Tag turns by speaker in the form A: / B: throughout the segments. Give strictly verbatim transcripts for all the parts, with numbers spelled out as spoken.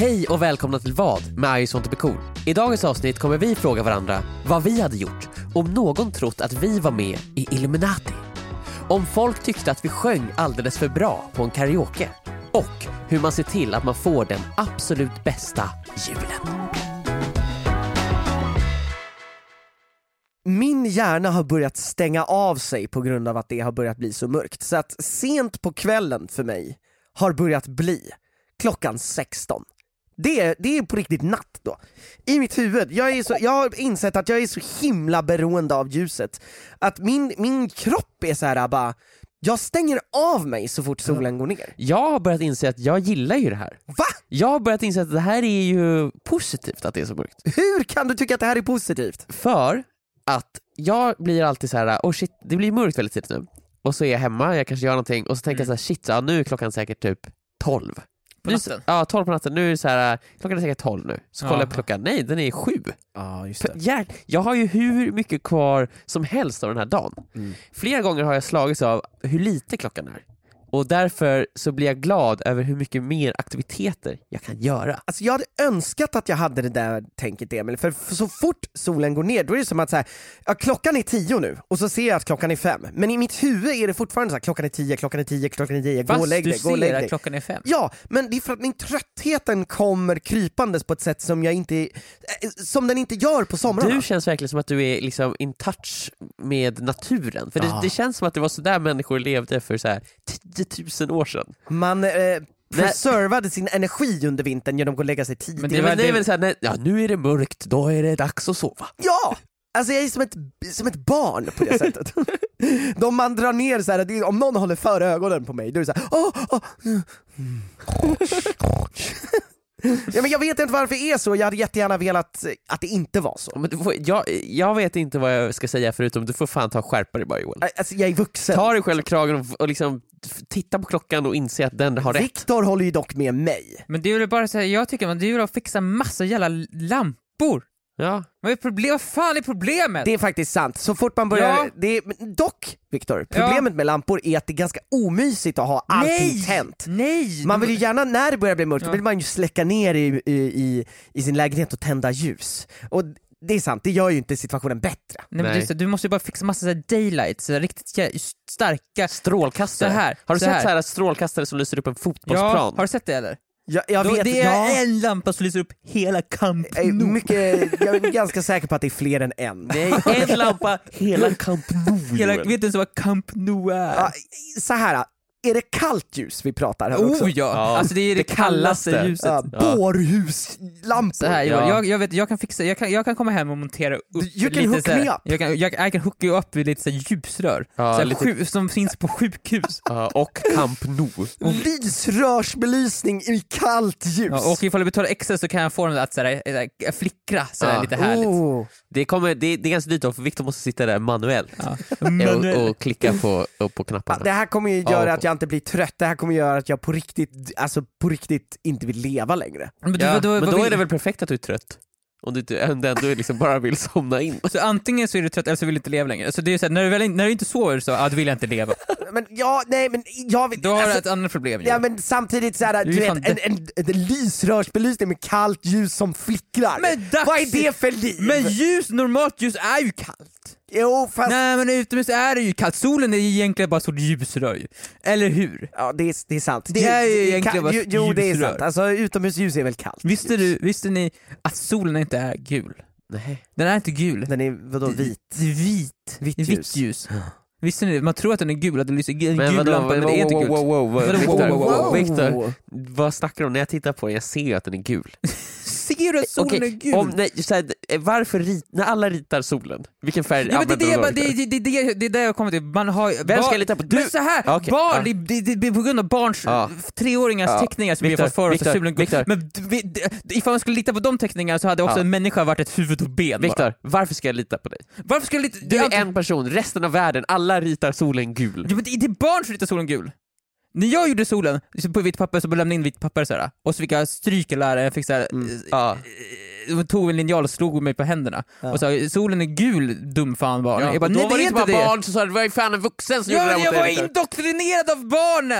A: Hej och välkomna till Vad med I just want to be cool. I dagens avsnitt kommer vi fråga varandra vad vi hade gjort om någon trott att vi var med i Illuminati. Om folk tyckte att vi sjöng alldeles för bra på en karaoke. Och hur man ser till att man får den absolut bästa julen.
B: Min hjärna har börjat stänga av sig på grund av att det har börjat bli så mörkt. Så att sent på kvällen för mig har börjat bli klockan sexton. Det är, det är på riktigt natt då. I mitt huvud, jag, är så, jag har insett att jag är så himla beroende av ljuset. Att min, min kropp är så här bara... Jag stänger av mig så fort solen går ner.
A: Jag har börjat inse att jag gillar ju det här.
B: Va?
A: Jag har börjat inse att det här är ju positivt att det är så mörkt.
B: Hur kan du tycka att det här är positivt?
A: För att jag blir alltid så här: oh shit, det blir mörkt väldigt tidigt nu. Och så är jag hemma, jag kanske gör någonting. Och så tänker mm. jag så här, shit, ja, nu är klockan säkert typ tolv.
C: På natten?
A: Nu, ja, tolv på natten. Nu är det så här, klockan är säkert tolv nu. Så kollar jag på klockan, nej, den är sju.
B: Ja, just det.
A: Jag, jag har ju hur mycket kvar som helst av den här dagen. Mm. Flera gånger har jag slagits av hur lite klockan är. Och därför så blir jag glad över hur mycket mer aktiviteter jag kan göra.
B: Alltså jag hade önskat att jag hade det där tänket, Emil. För så fort solen går ner, då är det som att så här, ja, klockan är tio nu. Och så ser jag att klockan är fem. Men i mitt huvud är det fortfarande så här, klockan är tio, klockan är tio, klockan är tio. Gå och lägg dig, gå och lägg dig.
C: Fast du ser att klockan är fem.
B: Ja, men det är för att min tröttheten kommer krypandes på ett sätt som jag inte som den inte gör på somrarna.
A: Du känns verkligen som att du är liksom in touch med naturen. För det,
B: ah.
A: det känns som att det var så där människor levde för så här tio tusen år sedan.
B: Man eh, preservade sin energi under vintern genom att gå och lägga sig tidigt.
A: Men det, men det är väl så här, nej, ja, nu är det mörkt, då är det dags att sova.
B: Ja! Alltså jag är som ett, som ett barn på det sättet. De man drar ner så här, om någon håller för ögonen på mig, då är det så här, åh, åh. Mm. Ja, men jag vet inte varför det är så. Jag hade jättegärna velat att det inte var så.
A: Men du får, jag, jag vet inte vad jag ska säga förutom du får fan ta skärpa dig bara, Joel.
B: Alltså jag är vuxen.
A: Ta dig själv i kragen och, och liksom titta på klockan och inse att den har rätt.
B: Viktor håller ju dock med mig.
C: Men det är väl bara så här, jag tycker man det är väl att fixa massa jävla lampor.
A: Ja.
C: Vad är problem? Vad fan är problemet?
B: Det är faktiskt sant. Så fort man börjar...
C: Ja.
B: Det är, dock, Viktor, problemet ja. med lampor är att det är ganska omysigt att ha allting
C: Nej.
B: tänt.
C: Nej!
B: Man vill ju gärna, när det börjar bli mörkt,
C: ja.
B: då vill man ju släcka ner i, i, i, i sin lägenhet och tända ljus. Och det är sant, det gör ju inte situationen bättre.
C: Nej, men du, du måste ju bara fixa massa så här daylight, så här riktigt starka
A: strålkastare.
C: Så här.
A: Har du
C: så
A: sett
C: här.
A: så här strålkastare som lyser upp en fotbollsplan?
C: Ja, har du sett det eller?
B: Jag, jag
C: Då,
B: vet,
C: det är
B: ja,
C: en lampa som lyser upp hela Camp Nou.
B: mycket, jag är ganska säker på att det är fler än en.
A: Nej, en lampa, hela Camp Nou.
C: Hela, vet du inte vad Camp Nou är?
B: Ja, så här, är det kallt ljus vi pratar här också?
C: Oh ja,
A: ja.
C: Alltså det är det, det kallaste, kallaste ljuset.
B: Ja, bårhuslampor.
C: Så här,
A: ja.
C: jag, jag, vet, jag kan fixa, jag kan, jag kan komma hem och montera upp
B: you
C: lite
B: can hook
C: så här,
B: me up.
C: jag kan, jag, jag kan hooka upp vid lite så här ljusrör
A: ja,
C: så här,
A: lite...
C: sju, som finns på sjukhus.
A: Ja, och Camp Nou.
B: Lysrörsbelysning i kallt ljus.
C: Ja, och ifall jag betalar extra så kan jag få den att så här, flickra så här,
A: ja.
C: lite härligt.
B: Oh.
A: Det, kommer, det, det är ganska dyrt då, för Victor måste sitta där manuellt
C: ja.
A: och, och klicka på, på knapparna.
B: Ja, det här kommer ju göra
A: ja,
B: att jag inte blir trött. Det här kommer göra att jag på riktigt, alltså på riktigt inte vill leva längre.
C: Men, du,
A: ja,
C: då,
A: men då
C: vi...
A: är det väl perfekt att du är trött. Om du inte ändå liksom bara vill somna in.
C: Så antingen så är du trött eller så vill du inte leva längre. Så det är så här, när, du väl, när du inte sover så ja, då vill jag inte leva.
B: Men ja, nej men jag vill,
C: då har
B: alltså,
C: du ett annat problem.
B: Ja, men samtidigt så här, du vet, en, en, en lysrörsbelysning med kallt ljus som flickrar.
C: Men dags...
B: Vad är det för liv?
C: Men ljus, normalt ljus är ju kallt.
B: Jo, fast...
C: Nej, men utomhus är det ju kallt. Solen är ju egentligen bara så ljusrör. Eller hur?
B: Ja, det är, det är sant.
C: Det är ju egentligen bara
B: jo, jo, det är
C: ljusrör.
B: sant. Alltså utomhusljus är väl kallt.
C: Visste du, visste ni att solen inte är gul?
A: Nej.
C: Den är inte gul.
B: Den är vadå, vit?
C: Det är vit.
B: Vitt
C: Det är
B: ljus.
C: vitt ljus. Visste ni det? Man tror att den är gul, att den lyser en
A: Men
C: gul
A: vadå,
C: lampa, men det är inte
A: wow,
C: gult.
A: wow, wow, wow.
C: Vadå,
A: Victor,
C: wow, wow, wow.
A: Victor, vad snackar du om? När jag tittar på den, jag ser ju att den är gul.
C: Ser du att solen
A: Okej,
C: är gul?
A: om, nej, så här, varför rit, när alla ritar solen, vilken färg
C: Ja, men det, är
A: använder
C: det,
A: de
C: det, det, det, det, det är där jag kommer till. Man har,
A: Vem ska
C: bar,
A: jag lita på? Du?
C: Men så här,
A: Okay.
C: barn,
A: ja.
C: det, det, det är på grund av barns,
A: ja.
C: treåringars
A: ja.
C: teckningar som
A: Victor,
C: vi har fått för oss
A: Victor,
C: att solen går.
A: Victor.
C: Men vi, det, ifall man skulle lita på de teckningarna så hade också
A: ja.
C: en människa varit ett huvud och ben.
A: Victor,
C: bara.
A: varför ska jag lita på dig?
C: Varför skulle jag lita?
A: Du är
C: alltid...
A: en person, resten av världen, alla ritar solen gul.
C: Ja, men det, det är barn som ritar solen gul. När jag gjorde solen på vitt papper så bara lämnade in vitt papper så här, och så fick jag stryka lärare, jag fick så här,
A: mm.
C: äh,
A: ja.
C: äh, tog en linjal och slog mig på händerna ja. och sa solen är gul, dum fan barn.
A: Ja,
C: jag bara,
A: då
C: nej,
A: var det
C: det
A: inte bara
C: det.
A: barn som sa det var ju fan en vuxen som
C: ja,
A: gjorde det.
C: Jag var indoktrinerad av barnen.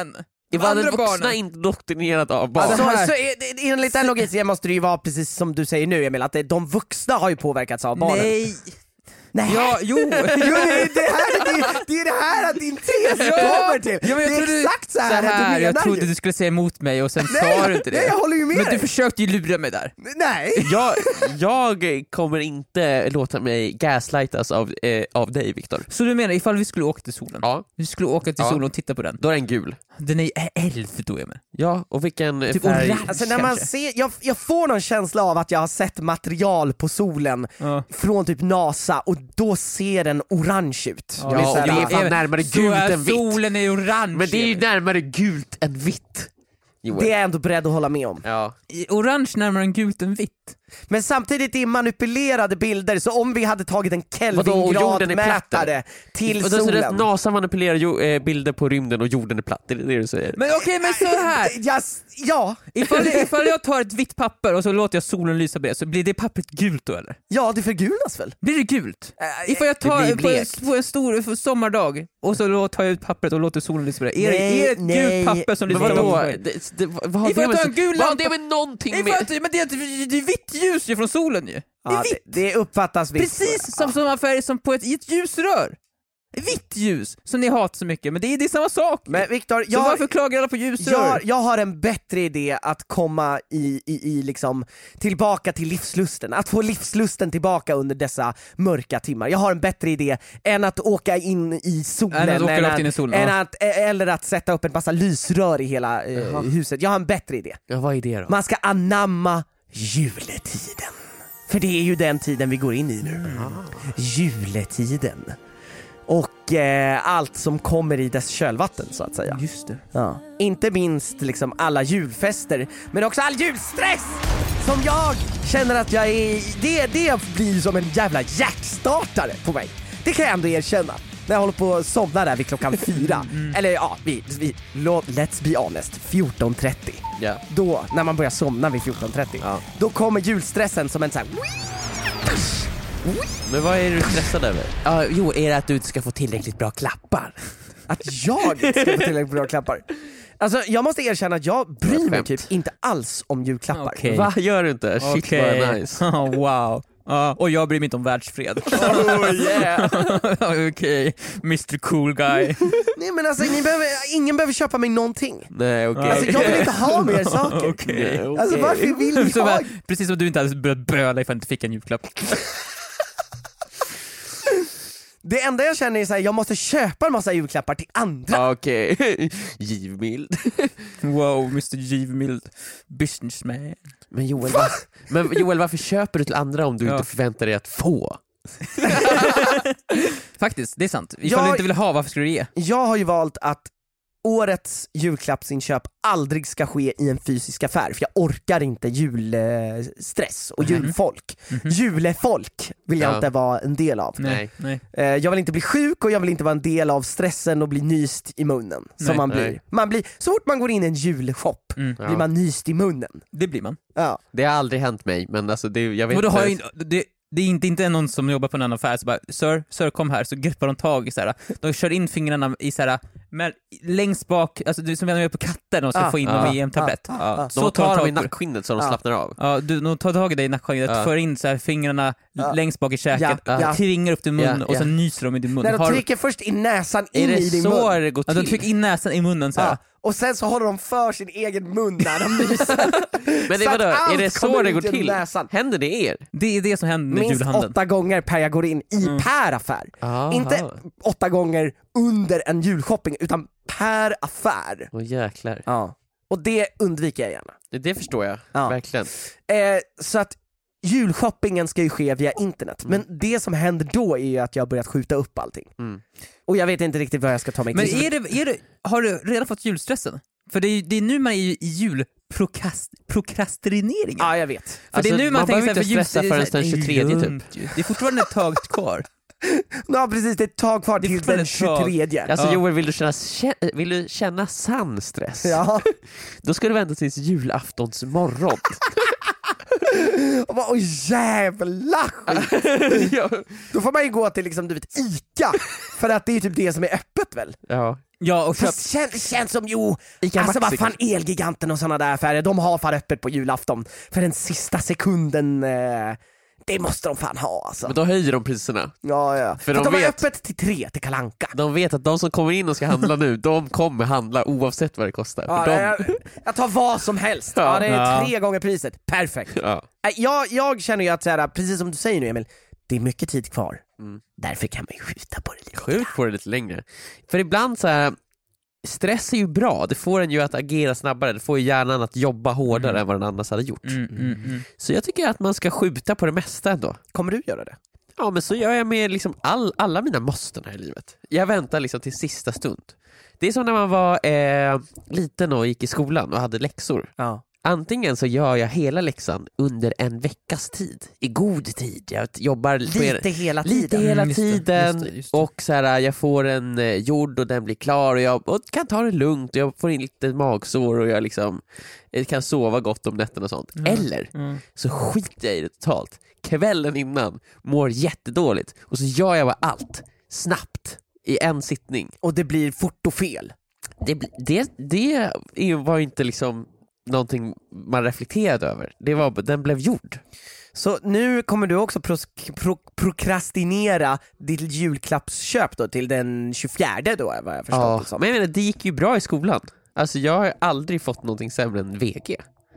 A: Ifall
C: andra
A: en vuxna
C: barnen.
A: inte doktrinerat av barn.
B: Alltså,
C: här-
B: så är det, enligt den logiken måste det ju vara precis som du säger nu Emil, att det, de vuxna har ju påverkats av barnen.
C: Nej!
B: Nej.
C: Ja, jo!
B: Jo, det, är det, här, det, det är det här att din tes kommer till.
C: Ja, men jag
B: det är
C: trodde-
B: exakt så här,
C: Så
B: att du
C: här,
B: menar
C: jag trodde
B: ju.
C: du skulle säga emot mig och sen
B: Nej,
C: sa du inte det.
B: nej, jag håller ju med
C: Men
B: dig.
C: du försökte ju lura mig där.
B: Nej.
A: jag, jag kommer inte låta mig gaslightas av, eh, av dig, Viktor.
C: Så du menar, ifall vi skulle åka till solen?
A: Ja,
C: Vi skulle åka till
A: Ja.
C: solen och titta på den.
A: då är den gul.
C: Den är elf då, Emil.
A: Ja, och vilken
C: Typ
A: färg?
C: orange.
B: Alltså när man
C: Kanske.
B: ser, jag, jag får någon känsla av att jag har sett material på solen
C: Ja.
B: från typ NASA och då ser den orange ut.
C: Ja,
B: Det är
A: Ja,
B: så här,
A: och det är fan
C: Emil,
A: närmare
C: så
A: gult
C: är
A: än vitt.
C: solen är orange.
A: Men det är ju
C: Emil.
A: närmare gult än vitt. Joel.
B: det är jag ändå beredd att hålla med om.
A: Ja.
C: Orange närmare än gult än vitt.
B: Men samtidigt är manipulerade bilder, så om vi hade tagit en
A: Vadå, och jorden är platt,
B: Kelvingrad-mätare till
A: Och då så det att
B: solen.
A: NASA manipulerar jo, eh, bilder på rymden och jorden är platt, det är det du säger?
C: Men okej, men så här.
B: Yes, ja,
C: Ifall, ifall jag tar ett vitt papper och så låter jag solen lysa på det, så blir det pappret gult då eller?
B: ja det förgulnas väl?
C: Blir det gult?
B: Äh,
C: Ifall jag
A: det blir
C: tar på en,
A: blekt.
C: på en stor sommardag och så lå- tar jag ut pappret och låter solen lysa på det, är, det,
B: Nej,
C: är det ett
B: nej.
C: gult papper som
A: Men
C: lyser på
A: vadå?
C: det?
A: Det, det, vad har
C: Ifall
A: det
C: jag tar
A: med,
C: en gul
A: vad har
C: lampa-
A: det med någonting
C: Nej,
A: med?
C: för att, men det är, ett- det är vitt ljus ju från solen ju. Det är
B: Ja,
C: vitt.
B: det, det uppfattas visst.
C: Precis som samma färg som på ett, i ett ljusrör. Vitt ljus, som ni hatar så mycket, men det är, det är samma sak.
B: Men Viktor,
C: så
B: jag,
C: varför klagar alla på ljusrör?
B: jag, jag har en bättre idé att komma i, i, i liksom, tillbaka till livslusten, att få livslusten tillbaka under dessa mörka timmar. Jag har en bättre idé än att åka in i solen,
C: Än att åka
B: än
C: rakt in i solen,
B: än
C: ja.
B: att, eller att sätta upp en massa lysrör i hela eh, huset. Jag har en bättre idé.
A: Ja, vad är det då?
B: Man ska anamma juletiden. För det är ju den tiden vi går in i nu. Juletiden. Och eh, allt som kommer i dess kölvatten så att säga.
C: Just det.
B: Ja. Inte minst liksom alla julfester, men också all julstress som jag känner att jag är. Det, det blir som en jävla hjärtstartare på mig. Det kan jag ändå erkänna. När jag håller på att somna där vid klockan fyra. Eller ja, vi, vi, let's be honest, fjorton trettio.
A: Ja.
B: Då, när man börjar somna vid fjorton trettio,
A: Ja.
B: då kommer julstressen som en sån här.
A: Men vad är du stressad över? Ja, jo, är det att du inte ska få tillräckligt bra klappar?
B: Att jag ska få tillräckligt bra klappar. Alltså jag måste erkänna att jag bryr mig
A: Skämt.
B: typ inte alls om julklappar.
C: Okej.
A: Va, gör du inte? Shit,
C: Okej.
A: vad nice.
C: Oh, wow. Ja, och jag bryr mig inte om världsfred.
B: Oh yeah.
C: Okej, mister Cool Guy.
B: Nej men alltså ni behöver, ingen behöver köpa mig någonting.
A: Nej, okej.
B: Alltså jag vill inte ha mer saker.
C: Okej.
A: Nej, okej.
B: Alltså varför vill ni
C: Så
B: ha?
C: bara, precis som du inte hade börjat böla ifall du inte fick en julklapp.
B: Det enda jag känner är så här, jag måste köpa en massa julklappar till andra.
A: Okej, givmild.
C: Wow, mister Givmild, businessman.
A: Men Joel, va? Men Joel, varför köper du till andra om du
C: Ja.
A: inte förväntar dig att få?
C: Faktiskt, det är sant. Ifall
B: Jag-
C: du inte vill ha, varför ska du ge?
B: Jag har ju valt att årets julklappsinköp aldrig ska ske i en fysisk affär, för jag orkar inte julstress och julfolk. Julefolk vill jag
A: Ja.
B: inte vara en del av.
C: Nej, nej.
B: Eh, Jag vill inte bli sjuk och jag vill inte vara en del av stressen och bli nyst i munnen som
C: Nej.
B: man blir.
A: Nej.
B: Man blir. Så fort man går in i en julshop
C: Mm.
B: blir man nyst i munnen.
C: Det blir man.
B: Ja.
A: Det har aldrig hänt mig, men alltså det, jag vet
C: Men då har
A: inte.
C: jag, in- det, det är inte, inte någon som jobbar på en affär så bara sir, sir kom här, så greppar de tag i så här. De kör in fingrarna i så här, men, längst bak, alltså du som jag gör på katter när de ska
B: Ah,
C: få in
A: ah,
C: dem i en tablett.
B: ah,
C: Ja,
B: ah.
A: De
C: så
A: tar
C: tar
A: tag
C: de
A: i nackskinnet så de
B: Ja.
A: slappnar av.
C: Ja, du, de tar tag i dig i nackskinnet,
A: Ja.
C: för in så här fingrarna
B: Ja.
C: längst bak i käken,
B: Ja, ja.
C: tvingar upp din mun
A: Ja,
C: och sen
A: ja.
C: nyser de i din mun.
B: När de
C: Har-
B: trycker först in näsan in
A: Är
B: i
A: det
B: din
A: så
B: mun.
A: det går
C: ja,
A: till?
C: de trycker in näsan i munnen så här.
B: Ja. Och sen så håller de för sin egen mun när de nyser.
A: Men det,
B: Så att
A: vadå, är
B: allt
A: det
B: kommer
A: så det
B: ut
A: går
B: genom
A: till?
B: näsan.
A: Händer det er?
C: Det är det som händer med
B: Minst
C: julhandeln.
B: åtta gånger per jag går in i
C: Mm.
B: per affär.
A: Aha.
B: Inte åtta gånger under en julshopping utan per affär.
A: Åh jäklar.
B: Ja. Och det undviker jag gärna.
A: Det, det förstår jag,
B: Ja.
A: verkligen.
B: Eh, så att julshoppingen ska ju ske via internet, men det som händer då är ju att jag har börjat skjuta upp allting.
A: Mm.
B: Och jag vet inte riktigt vad jag ska ta mig
C: Men
B: till.
C: är det, är det, har du redan fått julstressen? För det är, det är nu man är i julprokrastineringen.
B: Ja, jag vet.
C: För
A: Alltså,
C: det är nu man,
A: man
C: tänker
A: behöver
C: så här,
A: inte
C: för
A: stressa
C: jul-
A: förrän
C: det är
A: den
C: så här,
A: tjugotredje typ.
C: lugnt ju. Det är fortfarande ett tag kvar.
B: Ja precis, det är ett tag kvar
C: Det är
B: till
C: fortfarande
B: den
C: ett tag.
B: tjugotredje.
A: Alltså
C: Ja.
A: Joel, vill du känna, kä- vill du känna sann stress?
B: Ja.
A: Då ska du vänta tills julaftons morgon.
B: Och bara, oj jävla skit.
A: ja.
B: Då får man ju gå till liksom, du vet, Ica. För att det är typ det som är öppet väl.
A: ja.
C: Ja, och köp...
B: Fast känns, känns som jo,
A: Ica
B: alltså
A: Maxi.
B: vad fan Elgiganten och såna där affärer, de har fan öppet på julafton. För den sista sekunden, eh, det måste de fan ha alltså.
A: Men då höjer de priserna.
B: Ja, ja. För,
A: För
B: för
A: de
B: de har
A: vet-
B: öppet till tre, till Kalle Anka.
A: De vet att de som kommer in och ska handla nu, de kommer handla oavsett vad det kostar.
B: Ja,
A: För de...
B: jag, jag tar vad som helst. Ja,
A: Ja.
B: det är
C: Ja.
B: tre gånger priset. Perfekt.
A: ja.
B: Nej, Jag, jag känner ju att, så här, precis som du säger nu Emil, det är mycket tid kvar.
A: Mm.
B: Därför kan man ju skjuta på det lite.
A: Skjut på det lite längre. För ibland så här, stress är ju bra, det får en ju att agera snabbare, det får ju hjärnan att jobba hårdare
C: Mm.
A: än vad den annars hade gjort.
C: Mm, mm, mm.
A: Så jag tycker att man ska skjuta på det mesta ändå.
B: Kommer du göra det?
A: Ja, men så gör jag med liksom all, alla mina måsten här i livet. Jag väntar liksom till sista stund. Det är som när man var eh, liten och gick i skolan och hade läxor.
B: Ja.
A: Antingen så gör jag hela läxan under en veckas tid, i god tid. Jag jobbar på
B: Lite hela
A: lite
B: tiden.
A: hela
C: Mm, just det,
A: tiden
C: just det, just det.
A: och så här, jag får en eh, jord och den blir klar och jag och kan ta det lugnt och jag får in lite magsår och jag liksom eh, kan sova gott om nätterna och sånt.
C: Mm.
A: Eller
C: Mm.
A: så skiter jag i det totalt. Kvällen innan mår jättedåligt och så gör jag bara allt snabbt i en sittning.
B: Och det blir fort och fel.
A: Det, bli- det, det är- var inte liksom någonting man reflekterade över. Det var, den blev gjord.
B: Så nu kommer du också pros, pro, prokrastinera ditt julklappsköp då till den tjugofjärde då, vad jag förstått
A: Ja,
B: det som.
A: men jag menar, det gick ju bra i skolan. Alltså jag har aldrig fått någonting sämre än V G.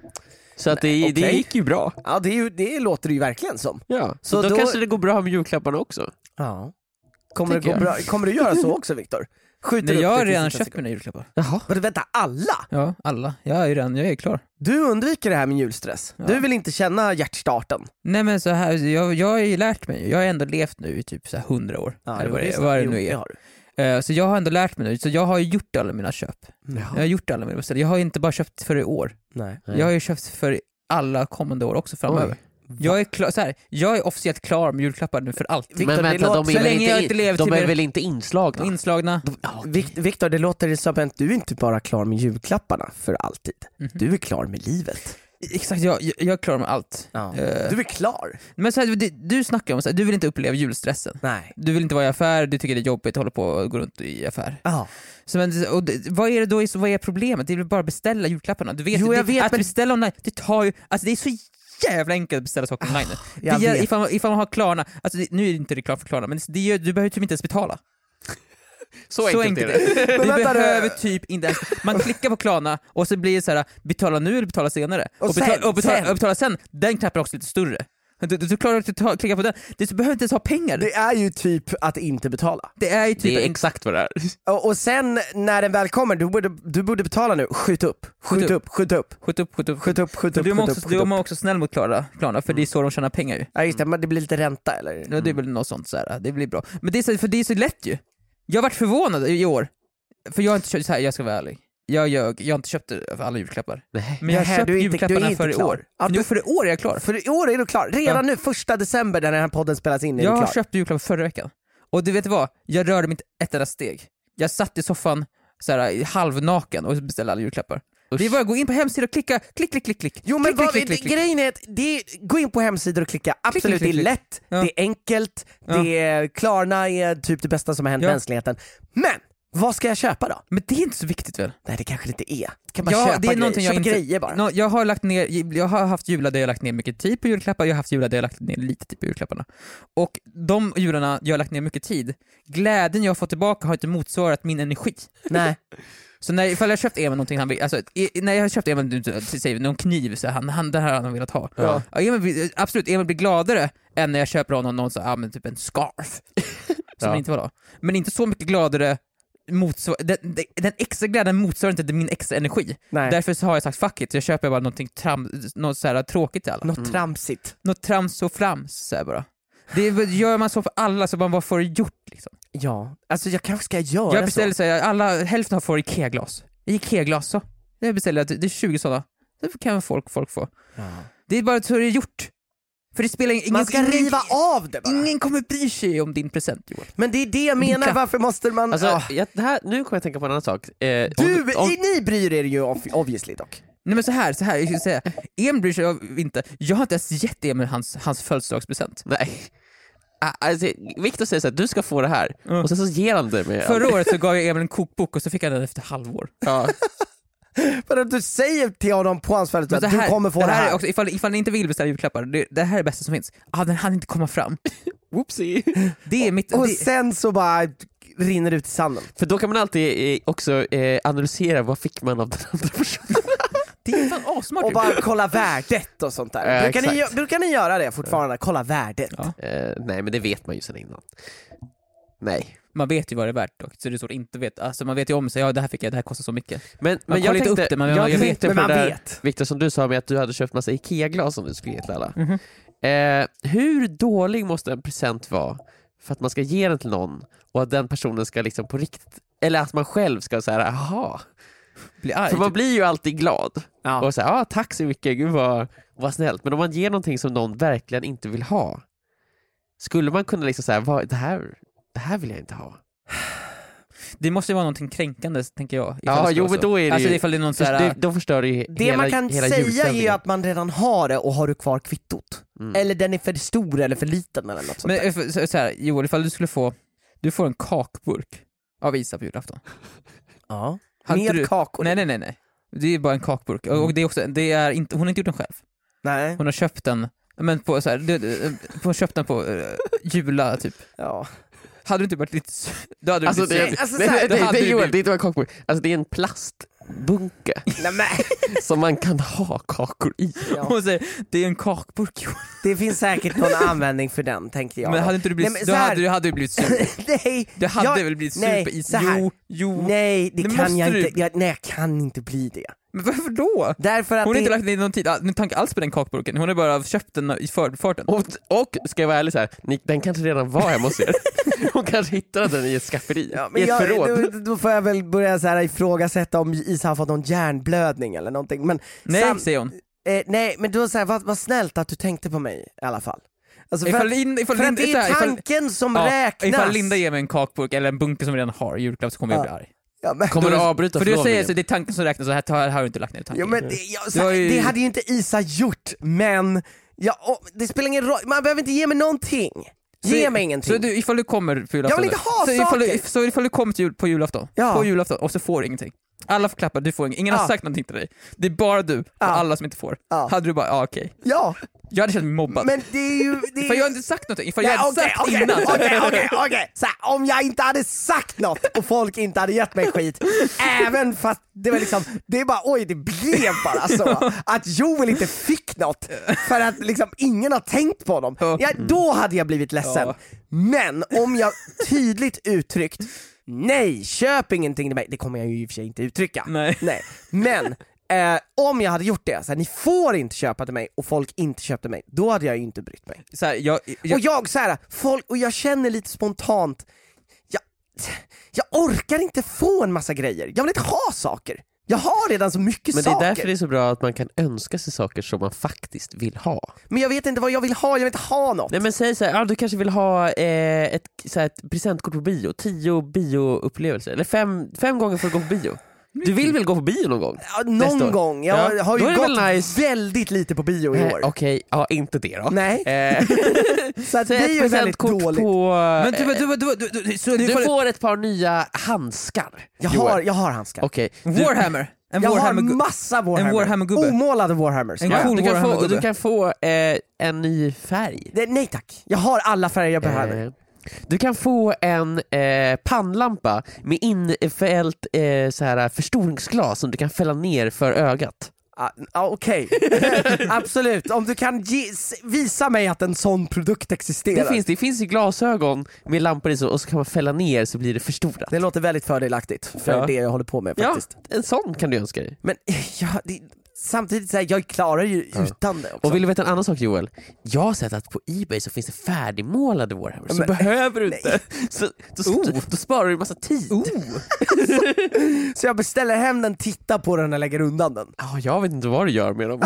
A: Så att det, det
B: okej.
A: gick ju bra.
B: Ja, det, är ju, det låter det ju verkligen som.
A: Ja. Så,
B: Så
A: då,
B: då-
A: kanske det går bra med julklapparna också.
B: Ja. Kommer, det
A: Tycker
B: gå
A: jag.
B: bra, kommer du göra så också, Viktor? Skjuter
C: Nej,
B: upp
C: jag
B: det
C: har
B: till
C: redan
B: sista
C: köpt
B: sekund.
C: mina julklappar.
A: Jaha.
B: Men vänta, alla?
C: Ja, alla. Jag är ju redan, jag är klar.
B: Du undviker det här med julstress.
C: Ja.
B: Du vill inte känna hjärtstarten.
C: Nej men så här, jag, jag har ju lärt mig, jag har ändå levt nu i typ så här hundra år. eller vad det,
B: så.
C: vad det
B: Jo,
C: nu är.
B: har du.
C: Eh, Så jag har ändå lärt mig nu, så jag har ju gjort alla mina köp. Jag har gjort alla mina beställningar. Jag har inte bara köpt för i år.
B: Nej.
A: Nej.
C: Jag har ju köpt för alla kommande år också framöver. Jag är, klar, så här, jag är officiellt klar med julklappar nu för alltid.
B: Victor,
A: Men
B: det
A: vänta,
B: låter-
A: de är,
C: så
A: väl
C: länge jag
A: inte,
C: inte
A: in,
C: lever
A: de
C: till
A: är
C: mer-
A: väl inte inslagna?
C: Inslagna.
A: Ja,
B: Vic- Victor, det låter som att du är inte bara klar med julklapparna för alltid.
C: Mhm.
B: Du är klar med livet.
C: Exakt, jag, jag, jag är klar med allt.
B: Ja.
C: Eh,
B: Du är klar.
C: Men så här, du, du snackar om att du vill inte uppleva julstressen.
B: Nej.
C: Du vill inte vara i affär, du tycker det är jobbigt att hålla på och gå runt i affär.
B: Ja.
C: Så men, och det, vad är det då, vad är problemet? Det är väl bara att beställa julklapparna. Du vet,
B: Jo,
C: det,
B: jag vet,
C: att
B: men-
C: beställa online, det tar ju, alltså det är så jävla enkelt att beställa saker online nu.
B: jag
C: Det gör-
B: vet.
C: ifall, man- ifall man har Klarna, alltså det, nu är det inte reklam för Klarna, men det gör, du behöver typ inte ens betala.
A: så enkelt, är det.
C: det.
B: Men
C: Du
B: vänta,
C: behöver
B: det-
C: typ inte ens, man klickar på Klarna och så blir det så här: betala nu eller betala senare.
B: Och
C: betala,
B: sen,
C: och betala,
B: sen.
C: och betala sen, den knappen är också lite större. Du, du, du klarar inte att ta- klicka på den, du behöver inte ens ha pengar. Det,
B: Det är ju typ att inte betala.
C: är ju typ
A: Det är
C: en-
A: exakt vad det är.
B: Och, och sen när den väl kommer, du borde, du borde betala nu. Skjut upp, skjut upp, skjut upp,
C: skjut upp, skjut upp.
B: skjut upp, skjut
C: För
B: upp,
C: du är
B: skjut
C: också,
B: upp,
C: du
B: skjut
C: är
B: upp.
C: också snäll mot Klarna, Klarna för det är så de tjänar pengar ju.
B: Ja just det, men det blir lite ränta eller?
C: Ja, det är väl något sånt så här. Det blir bra. Men det är så, för det är så lätt ju. Jag har varit förvånad i år, för jag har inte köpt, så här, jag ska vara ärlig. Jag, jag, jag har inte köpt det för alla julklappar.
A: Nej.
C: Men jag har
B: Nähä,
C: köpt
B: du är inte-
C: julklapparna
B: du är inte
C: för i
B: klar.
C: år.
B: Ja,
C: Jo,
B: du-
C: för i år är jag klar.
B: För i år är du klar. Redan
C: Ja.
B: nu, första december när den här podden spelas in är
C: Jag
B: du
C: har
B: klar.
C: köpt julklappar förra veckan. Och du vet vad? Jag rörde mig inte ett enda steg. Jag satt i soffan så här, halvnaken och beställde alla julklappar.
A: Usch.
C: Det är bara att gå in på hemsidan och klicka, klick, klick, klick, klick.
B: Jo men
C: klick,
B: vad,
C: klick, klick, klick.
B: grejen är att det är, gå in på hemsidor och klicka, absolut
C: klick, klick,
B: det är
C: klick.
B: lätt,
C: Ja.
B: det är enkelt,
C: Ja.
B: det är, Klarna är typ det bästa som har hänt
C: Ja.
B: mänskligheten. Men, vad ska jag köpa då?
C: Men det är inte så viktigt väl?
B: Nej det kanske det inte är. Jag kan bara
C: Ja,
B: köpa
C: det är
B: grejer,
C: någonting jag
B: köpa
C: inte,
B: grejer bara.
C: Nå, jag har lagt ner, jag har haft jular där jag har lagt ner mycket tid på julklappar, jag har haft jular där jag har lagt ner lite tid på julklapparna. Och de jularna jag har lagt ner mycket tid, glädjen jag har fått tillbaka har inte motsvarat min energi.
B: Nej.
C: Så när, ifall jag har köpt Emil någonting han vill, alltså i, när jag har köpt Emil till sig någon kniv så här, han, han, det här har han velat ha.
B: Ja.
C: Ja, Emil, blir- absolut, Emil blir gladare än när jag köper honom någon så här, ah, men typ en scarf. Som
A: Ja.
C: han inte vill ha. Men inte så mycket gladare, motsvar, den, den, den extra glädjen motsvarar inte min extra energi.
B: Nej.
C: Därför så har jag sagt fuck it, jag köper bara någonting tram, något så här tråkigt till alla.
B: Något tramsigt.
C: Något trams och flams så här bara. Det gör man så för alla så man bara får det gjort liksom.
B: Ja, alltså jag kanske ska göra
C: Jag beställer
B: så.
C: så här, alla, hälften har får Ikea-glas. Ikea-glas så. Jag beställer att det är tjugo sådana. Det kan folk, folk få.
B: Ja.
C: Det är bara så det är gjort. För det spelar ingen,
B: Man ska
C: ingen,
B: riva av det bara.
C: ingen kommer bry sig om din present Joel.
B: Men det är det jag menar,
C: klapp.
B: varför måste man...
A: Alltså,
B: Ja.
A: jag, det här, nu kommer jag tänka på en annan sak. Eh,
B: Du,
A: om, om,
B: ni bryr er ju ob- obviously dock.
C: Nej men så här, så här, jag ska säga. Emil bryr sig inte. Jag har inte ens gett Emil hans, hans födelsedagspresent.
A: Nej. Alltså, Victor säger så här, du ska få det här. Mm. Och sen så ger han det med.
C: Förra året så gav jag Emil en kokbok och så fick han den efter halvår.
A: Ja.
B: För att du säger till honom på hans födelsedag att du kommer få det här. Det här är också,
C: ifall, ifall ni inte vill beställa julklappar, det, det här är det bästa som finns. Ah, den hann inte komma fram.
A: Whoopsie.
B: Det är mitt, och det... sen så bara rinner det ut i sanden.
A: För då kan man alltid eh, också eh, analysera vad fick man av den andra personen.
C: Det är fan asmart.
B: Och bara kolla värdet och sånt där.
A: Äh,
B: brukar, ni, brukar ni göra det fortfarande? Kolla värdet?
C: Ja.
A: Eh, nej, men det vet man ju sedan innan. Nej.
C: Man vet ju vad det är värt dock, så det är så att inte vet. Alltså man vet ju om sig, ja det här fick jag, det här kostar så mycket.
A: Men, men jag tänkte, upp det, men jag, jag vet
B: men man
A: där,
B: vet.
A: Victor, som du sa med att du hade köpt massa Ikea-glas som du skulle ge till alla.
C: Mm-hmm.
A: Eh, hur dålig måste en present vara för att man ska ge den till någon och att den personen ska liksom på riktigt, eller att man själv ska säga, aha.
C: Bli arg,
A: för man
C: typ.
A: blir ju alltid glad.
B: Ja.
A: Och säga, ah, tack så mycket, gud vad, vad snällt. Men om man ger någonting som någon verkligen inte vill ha, skulle man kunna liksom säga, vad, det, här, det här vill jag inte ha.
C: Det måste ju vara någonting kränkande, tänker jag.
A: Ja, jo, men då är det
C: alltså,
A: ju,
C: ifall det är någon så här...
A: det, då förstör det ju
B: det
A: hela,
B: man kan
A: hela
B: säga är ju att man redan har det och har du kvar kvittot.
A: Mm.
B: Eller den är för stor eller för liten eller något sånt
C: men,
B: där.
C: så, så här, Joel, ifall du skulle få, du får en kakburk av Isa på julafton.
B: Ja.
C: Hade
B: Med
C: du,
B: kakor.
C: Nej, nej, nej, nej. Det är bara en kakburk. Och, och det är också, det är inte, hon har inte gjort den själv.
B: Nej.
C: Hon har köpt den, men på så här, det, hon har köpt den på uh, Jula typ.
B: Ja.
C: Hade du inte varit lite... Då hade du
A: alltså,
C: blivit
A: det,
B: alltså,
A: det,
B: här,
A: det, det, det,
C: blivit...
A: det, det är inte en kakburk. Alltså det är en plastbunke som man kan ha kakor i.
B: Ja.
C: Hon säger, det är en kakburk.
B: Det finns säkert någon användning för den, tänkte jag.
C: Men hade inte du blivit,
B: nej,
C: då
B: här...
C: hade du hade blivit sur.
B: Nej.
C: Du hade
B: jag...
C: väl blivit sur
B: nej,
C: på is.
B: Så här.
C: Jo, jo.
B: Nej, det,
C: det
B: kan jag
C: du...
B: inte. Jag, nej, jag kan inte bli det.
C: Men varför då?
B: Därför att
C: hon har
B: det...
C: inte lagt ner någon tid, någon tanke alls på den kakburken. Hon har bara köpt den i förfarten.
A: Och, och ska jag vara ärlig så här, ni, den kanske redan var hemma hos er. Hon kanske hittade den i ett skafferi,
B: ja, men
A: i ett
B: jag,
A: förråd.
B: då, då får jag väl börja så här ifrågasätta om Isa har fått någon hjärnblödning eller någonting. Men
C: nej,
B: sam...
C: säger hon.
B: Eh, nej, men då så här, vad, vad snällt att du tänkte på mig i alla fall. Alltså för,
C: Ifall,
B: att,
C: in, ifall
B: för
C: Linda,
B: att det är
C: ifall,
B: tanken som
C: ja,
B: räknas.
C: Ifall Linda ger mig en kakburk eller en bunke som redan har julklapp så kommer
B: ja.
C: jag bli arg.
B: Ja, men,
A: kommer du avbryta
C: för du
A: förlovningen?
C: säger så det är tanken som räknas, så här, här har du inte lagt ner tanken.
B: ja, men det, ja, så,
C: ju...
B: det hade ju inte Isa gjort, men ja, oh, det spelar ingen roll, man behöver inte ge mig någonting. Ge
C: så,
B: mig ingenting.
C: Så du, ifall du kommer på julafton,
B: jag vill inte ha
C: så ifall
B: saker.
C: du, så ifall du kommer till jul, på julafton,
B: ja.
C: på julafton och så får du ingenting. Alla får klappa, du får ingenting. Ingen
B: ja.
C: har sagt någonting till dig. Det är bara du och
B: ja.
C: alla som inte får.
B: Ja.
C: Hade du bara, ja okej. Okay.
B: Ja.
C: Jag hade känt mig mobbad.
B: Men det är ju... Det är
C: ifall
B: ju...
C: jag inte sagt någonting, ifall
B: ja,
C: jag hade
B: okay,
C: sagt
B: okay,
C: innan.
B: Okej, okej, okej. Om jag inte hade sagt något och folk inte hade gett mig skit, även fast det var liksom, det är bara, oj det blev bara så. Att Joel inte fick något för att liksom ingen har tänkt på honom. Ja, då hade jag blivit ledsen.
C: Ja.
B: Men om jag tydligt uttryckt, nej, köp ingenting till mig. Det kommer jag ju i och för sig inte uttrycka.
C: Nej.
B: Nej. Men eh, om jag hade gjort det, så här, ni får inte köpa till mig och folk inte köpte mig, då hade jag ju inte brytt mig.
C: Så här, jag, jag...
B: Och jag så här, folk, och jag känner lite spontant, jag, jag orkar inte få en massa grejer. Jag vill inte ha saker. Jag har redan så mycket
A: men det är
B: saker.
A: därför det är så bra att man kan önska sig saker som man faktiskt vill ha.
B: Men jag vet inte vad jag vill ha, jag vill inte ha något.
A: Nej men säg såhär, ja, du kanske vill ha eh, ett, så här, ett presentkort på bio, tio bioupplevelser, eller fem, fem gånger för att gå på bio. Du vill väl gå på bio någon gång?
B: Ja, någon gång, jag
A: ja.
B: har ju
A: gått
B: gått
A: nice.
B: väldigt lite på bio i
A: eh,
B: år.
A: Okej, okay. Ja inte det då.
B: Nej.
A: Eh,
B: så att
A: så
B: det är ju väldigt dåligt.
A: På,
C: Men du, du, du, du, du, så
A: du
C: du
A: får ett par nya handskar.
B: Jag har, jag har handskar.
A: Okej.
C: Okay. Warhammer. En
B: jag
C: Warhammer
B: har
C: gu-
B: massa Warhammer.
C: En Warhammer-gubbe.
B: Omålade Warhammers.
C: En
B: Ja.
C: cool
A: Du kan få,
C: Warhammer-gubbe.
A: du kan få eh, en ny färg.
B: Det, nej tack, jag har alla färger jag behöver.
A: Eh, du kan få en eh, pannlampa med infällt eh, så här förstoringsglas som du kan fälla ner för ögat.
B: Ah, ah, okej, absolut. Om du kan ge, s- visa mig att en sån produkt existerar.
A: Det finns, det finns ju glasögon med lampor i så, och så kan man fälla ner så blir det förstorat.
B: Det låter väldigt fördelaktigt för
A: Ja.
B: det jag håller på med
A: Ja,
B: faktiskt.
A: en sån kan du önska dig.
B: Men ja, det, samtidigt så här, jag klarar ju
A: Ja.
B: utan det också.
A: Och vill du veta en annan sak Joel? Jag har sett att på eBay så finns det färdigmålade Warhammer, så
B: Men-
A: behöver du
B: nej.
A: inte. Så, då,
C: Oh.
A: då sparar du en massa tid.
C: Oh.
B: Så jag beställer hem den, tittar på den och lägger undan den.
A: Ja, jag vet inte vad du gör med dem.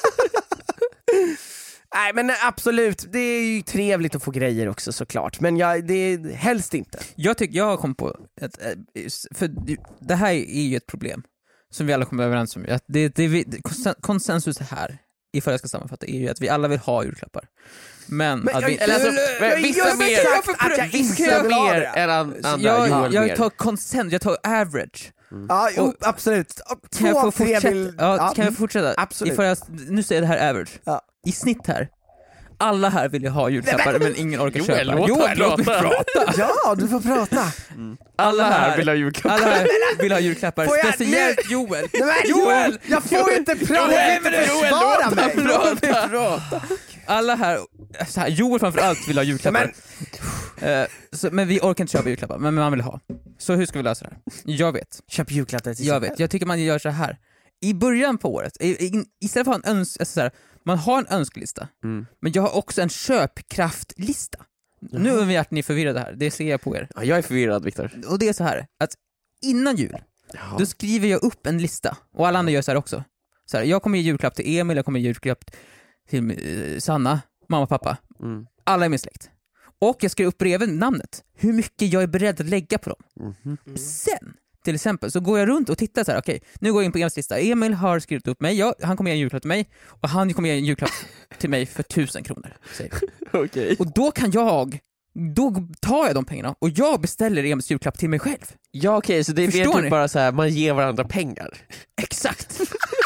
B: Nej men absolut, det är ju trevligt att få grejer också såklart. Men jag, det är helst inte.
C: Jag tycker jag kom på ett, för det här är ju ett problem. som vi alla kommer överens om, att det, det, det, konsensus här, ifall jag ska sammanfatta, är ju att vi alla vill ha julklappar. Men,
B: Men
C: att
B: jag-
C: vi,
B: eller alltså,
A: Men vissa
B: jag har
A: mer,
B: sagt att jag
A: vissa
B: inte vill ha
A: mer
B: det.
A: än an- andra.
C: jag,
A: Joel
C: jag
A: mer.
C: tar konsens, jag tar average.
B: Ja, jo,
C: Och-
B: absolut.
C: Kan jag
B: Två,
C: få
B: tre
C: fortsätta?
B: vill...
C: Ja, kan
B: mm.
C: jag få fortsätta?
B: Absolut.
C: Ifall jag, nu säger jag det här average.
B: Ja.
C: I snitt här. Alla här vill ju ha julklappar men ingen orkar
A: Joel,
C: köpa.
A: låt
C: Joel,
A: han
C: låt mig
A: prata.
C: prata!
B: Ja, du får prata.
A: Alla här vill ha julklappar.
C: Alla här vill ha julklappar,
B: Får jag-
C: speciellt Joel.
B: Nej, men,
C: Joel!
B: Jag får inte prata,
C: Joel,
B: jag får
C: men
B: inte
C: Joel,
B: försvara
C: låt
B: mig.
C: Låt mig prata. Alla här, så här, Joel framförallt vill ha julklappar. Men, uh, så, men vi orkar inte köpa julklappar, men man vill ha. Så hur ska vi lösa det här? Jag vet.
B: Köp julklappar till sig
C: Jag
B: själv.
C: vet, jag tycker man gör så här. I början på året, i, i, istället för att ha en öns- alltså så här, man har en önskelista,
A: Mm.
C: men jag har också en köpkraftlista. Nu är vi att ni är förvirrade här, det ser jag på er.
A: Ja, jag är förvirrad, Viktor.
C: Och det är så här, att innan jul,
A: Ja.
C: då skriver jag upp en lista, och alla andra gör så här också. Så här, jag kommer ge julklapp till Emil, jag kommer ge julklapp till eh, Sanna, mamma och pappa.
A: Mm.
C: Alla är min släkt. Och jag skriver upp bredvid namnet, hur mycket jag är beredd att lägga på dem.
A: Mhm.
C: Sen, till exempel, så går jag runt och tittar så här, okej, nu går jag in på Emils lista. Emil har skrivit upp mig, jag, han kommer ge en julklapp till mig, och han kommer ge en julklapp till mig för tusen kronor. Säger vi.
A: Okej.
C: Och då kan jag, då tar jag de pengarna och jag beställer Emils julklapp till mig själv.
A: Ja, okej, så det är
C: Förstår
A: typ
C: ni?
A: bara så här, man ger varandra pengar.
C: Exakt!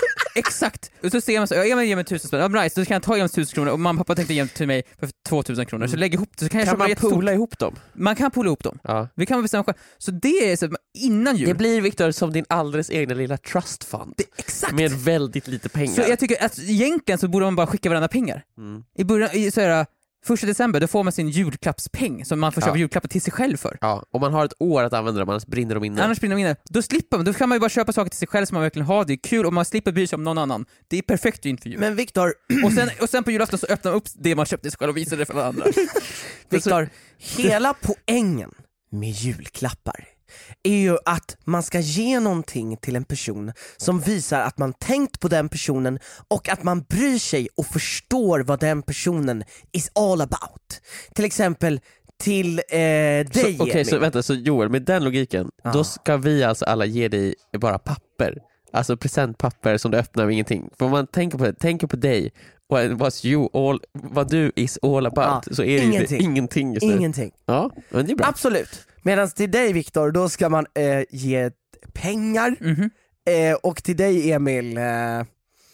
C: Exakt! Och så ser man så, ja, Emil ger mig tusen spänn, ja, nice, då kan jag ta Emils tusen kronor och mamma och pappa tänkte ge till mig för tvåtusen kronor, så lägger jag ihop det, så kan jag
A: Kan
C: köpa
A: man
C: jättestort.
A: poola ihop dem?
C: Man kan poola ihop dem.
A: Ja.
C: Vi kan bestämma själv. Så det är så, innan jul.
A: Det blir, Viktor, som din alldeles egna lilla trust fund.
C: Det, exakt!
A: Med väldigt lite pengar.
C: Så jag tycker att egentligen så borde man bara skicka varandra pengar.
A: Mm.
C: I början, i så här, första december, då får man sin julklappspeng som man får köpa
A: Ja.
C: julklappar till sig själv för.
A: Ja, och man har ett år att använda dem, annars brinner de inne.
C: Annars brinner de inne. Då slipper man, då kan man ju bara köpa saker till sig själv som man verkligen har. Det är kul och man slipper bry sig om någon annan. Det är perfekt inför jul.
B: Men Viktor,
C: Och sen, och sen på julafton så öppnar man upp det man köpte till sig själv och visar det för alla andra.
B: Viktor, hela poängen med julklappar är ju att man ska ge någonting till en person som visar att man tänkt på den personen och att man bryr sig och förstår vad den personen is all about. Till exempel till eh, dig,
A: Så, Okej,
B: Emil.
A: så vänta, så Joel, med den logiken,
B: Ja.
A: då ska vi alltså alla ge dig bara papper. Alltså presentpapper som du öppnar av ingenting. För om man tänker på det, tänker på dig och what's you all, vad du is all about,
B: Ja,
A: så är det ju
B: ingenting.
A: det, ingenting just nu.
B: Ingenting.
A: Ja, men det är bra.
B: Absolut. Medan till dig, Viktor, då ska man eh, ge pengar
C: Mhm.
B: eh, och till dig, Emil, eh,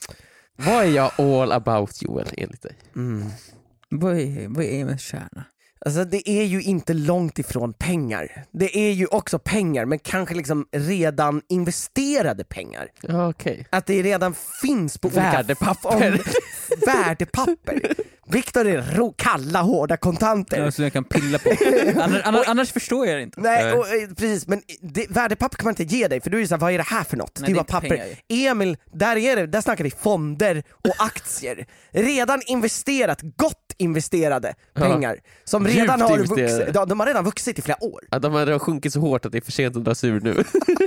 A: Vad är jag all about, Joel, enligt dig?
B: mm.
C: Vad är, vad är Emils kärna?
B: Alltså det är ju inte långt ifrån pengar. Det är ju också pengar, men kanske liksom redan investerade pengar.
A: Ja, okej.
B: Att det redan finns på
A: Värdepapper.
B: olika om, värdepapper. Viktor är ro, kalla, hårda kontanter.
C: Ja, så jag kan pilla på. Annars, annars, annars förstår jag det inte.
B: Nej, och, eh, precis, men det, värdepapper kan man inte ge dig, för du är ju såhär, vad är det här för något?
C: Nej,
B: det är
C: det
B: bara
C: är
B: papper.
C: pengar.
B: Emil, där är det, där snackar vi fonder och aktier. Redan investerat, gott investerade pengar. Som
A: Djupt
B: redan har
A: investerade.
B: vuxit, de, de har redan vuxit i flera år.
A: Att de hade sjunkit så hårt att det är för sent att dra sig ur nu.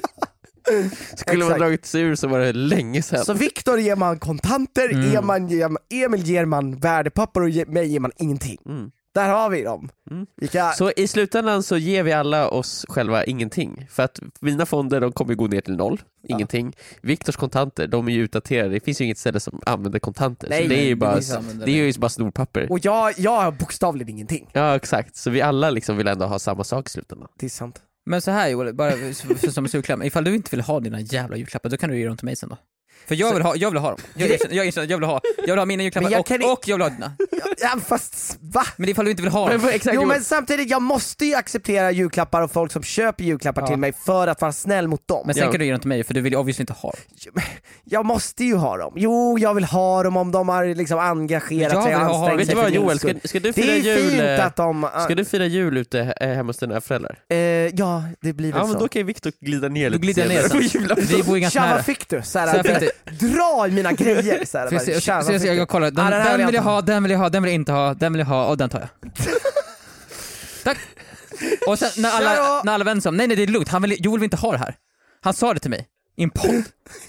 A: Skulle man
B: Exakt.
A: dragit sig ur så var det länge sedan.
B: Så Viktor ger man kontanter,
C: Mm.
B: Eman ger, Emil ger man värdepapper och ge, mig ger man ingenting.
A: Mm.
B: Där har vi dem.
A: Mm.
B: Vilka,
A: Så i slutändan så ger vi alla oss själva ingenting. För att mina fonder, de kommer gå ner till noll. Ingenting. Viktors kontanter, de är ju utdaterade. Det finns ju inget ställe som använder kontanter.
B: Nej,
A: så det är ju
C: det
A: bara,
C: finns användare.
A: det är ju bara snorpapper.
B: och jag, jag har bokstavligen ingenting.
A: Ja, exakt. Så vi alla liksom vill ändå ha samma sak i slutändan.
B: Det är sant.
C: Men så här Joel, bara för, för, som julklapp, ifall du inte vill ha dina jävla julklappar, då kan du ge dem till mig sen då. För jag vill ha, jag vill ha dem. Jag erkänner, jag erkänner, jag vill ha, jag vill ha mina
B: Men
C: julklappar
B: jag
C: och,
B: kan i-
C: och jag vill ha dina.
B: Ja, fast va?
C: Men ifall du inte vill ha dem.
A: Men, exakt,
B: Jo
A: Joel.
B: men samtidigt, jag måste ju acceptera julklappar och folk som köper julklappar
C: Ja.
B: till mig för att vara snäll mot dem.
C: Men sen
A: Ja.
C: kan du ge dem till mig, för du vill ju obviously inte ha dem.
B: Jag måste ju ha dem. Jo, jag vill ha dem om de har liksom engagerat
C: Jag
B: sig och
C: vill ha-
B: ansträngt
A: Vet
B: sig
A: du vad
B: för min
A: Joel, ska,
B: skull.
A: ska du
B: Det
A: fira
B: är
A: jul
B: fint
A: eh,
B: att de...
A: Ska du fira jul ute eh, hemma hos dina föräldrar?
B: Eh, ja, det blir väl
A: Ja, men
B: så.
A: då kan ju Viktor glida ner
C: Då
A: lite
C: glider jag ner
A: senare
C: sen.
A: på julafton.
C: Vi bor ju ganska
B: Tja, vad
C: nära.
B: fick du?
C: Så
B: Såhär,
C: jag fick
B: dra i mina grejer! Såhär,
C: Så jag,
B: bara,
C: jag,
B: tja,
C: så
B: vad
C: jag,
B: fick
C: jag,
B: du?
C: jag kollar, den,
B: Ah, den här
C: den vill jag
B: inte
C: ha, den vill jag ha, den vill jag inte ha, den vill jag ha och den tar jag. Tack! Och sen när alla,
B: Tja då!
C: när alla vänner sa, nej nej det är lugnt, han vill, Joel vill inte ha det här. Han sa det till mig, i en podd.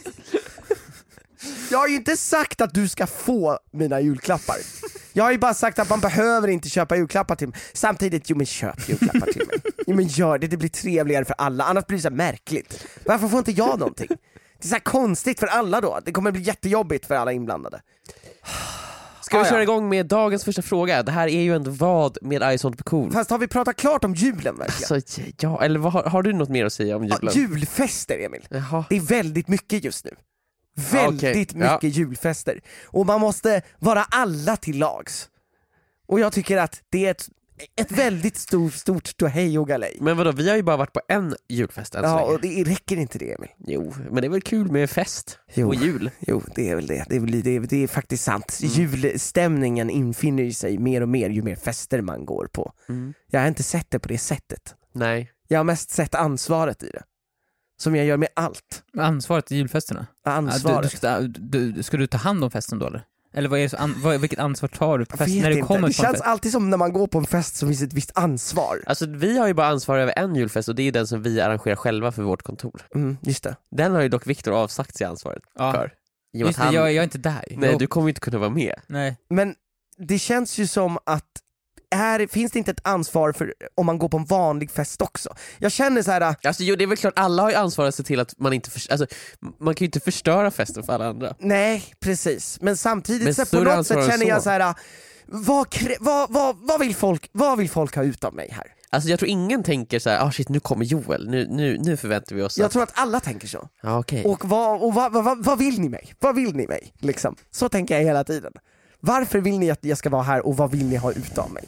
B: Jag har ju inte sagt att du ska få mina julklappar. Jag har ju bara sagt att man behöver inte köpa julklappar till mig. Samtidigt, jo men köp julklappar till mig. Jo men gör det, det blir trevligare för alla. Annars blir det så här märkligt. Varför får inte jag någonting? Det är så här konstigt för alla då. Det kommer bli jättejobbigt för alla inblandade.
A: Ska vi
B: Ah,
A: köra
B: ja.
A: igång med dagens första fråga? Det här är ju ändå vad med Ice on the Cool.
B: Fast har vi pratat klart om julen verkligen?
A: Alltså, ja, eller vad, har, har du något mer att säga om julen?
B: Ja, julfester, Emil.
A: Jaha.
B: Det är väldigt mycket just nu. Väldigt
A: okej.
B: mycket
A: Ja.
B: julfester. Och man måste vara alla till lags. Och jag tycker att det är ett, ett väldigt stort, stort ståhej och galej.
A: Men vadå, vi har ju bara varit på en julfest än så
B: Ja,
A: länge.
B: och det räcker inte det, Emil.
A: Jo, men det är väl kul med fest
B: Jo.
A: och jul.
B: Jo, det är väl det. Det är, väl, det är, det är faktiskt sant.
A: Mm.
B: Julstämningen infinner ju sig mer och mer ju mer fester man går på.
A: Mm.
B: Jag har inte sett det på det sättet.
A: Nej.
B: Jag har mest sett ansvaret i det. Som jag gör med allt.
C: Ansvaret i julfesterna?
B: Ansvaret.
C: Ja, du, du, ska, du, ska du ta hand om festen då eller? Eller vad är det så, an, vad, vilket ansvar tar du på
B: Jag
C: festen
B: vet
C: när du
B: inte.
C: kommer
B: Det
C: på en
B: känns
C: fest?
B: alltid som när man går på en fest som finns ett visst ansvar.
A: Alltså vi har ju bara ansvar över en julfest och det är den som vi arrangerar själva för vårt kontor.
B: Mm, just det.
A: Den har ju dock Viktor avsagt sig ansvaret
C: Ja.
A: för. I och med
C: Just
A: att
C: det,
A: han...
C: jag, jag är inte där.
A: Nej,
C: jag,
A: du kommer ju inte kunna vara med.
C: nej.
B: Men det känns ju som att här finns det inte ett ansvar för om man går på en vanlig fest också. Jag känner så här.
A: Alltså jo, det är väl klart, alla har ju ansvar att se till att man inte för... alltså, man kan ju inte förstöra festen för alla andra.
B: Nej, precis. Men samtidigt
A: Men
B: så på
A: större
B: något
A: ansvar
B: sätt
A: än
B: känner jag
A: så.
B: så här. Vad, krä- vad, vad, vad, vill folk, vad vill folk ha ut av mig här?
A: Alltså jag tror ingen tänker så här, ah shit, nu kommer Joel, nu, nu, nu förväntar vi oss
B: Jag
A: att...
B: tror att alla tänker så.
A: Ja, okej.
B: Och, vad, och vad, vad, vad, vad vill ni mig? Vad vill ni mig? Liksom. Så tänker jag hela tiden. Varför vill ni att jag ska vara här och vad vill ni ha ut av mig?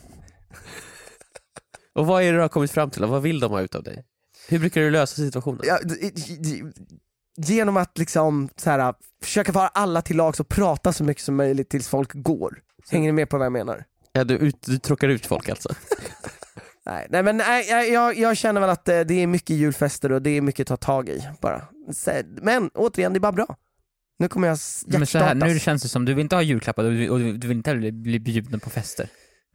A: Och vad är det du har kommit fram till? Och vad vill de ha ut av dig? Hur brukar du lösa situationen?
B: Ja, d- d- genom att liksom så här, försöka vara alla till lags och prata så mycket som möjligt tills folk går. Hänger ni med på vad jag menar?
A: Ja, du, ut, du tråkar ut folk alltså.
B: Nej, nej men nej, jag, jag, jag känner väl att eh, det är mycket julfester och det är mycket att ta tag i bara. Så- Men återigen, det är bara bra. Nu kommer jag s-
C: Men så här,
B: hjärtstartas.
C: nu känns det som du vill inte ha julklappar och du, och du, du vill inte heller bli bjuden på fester.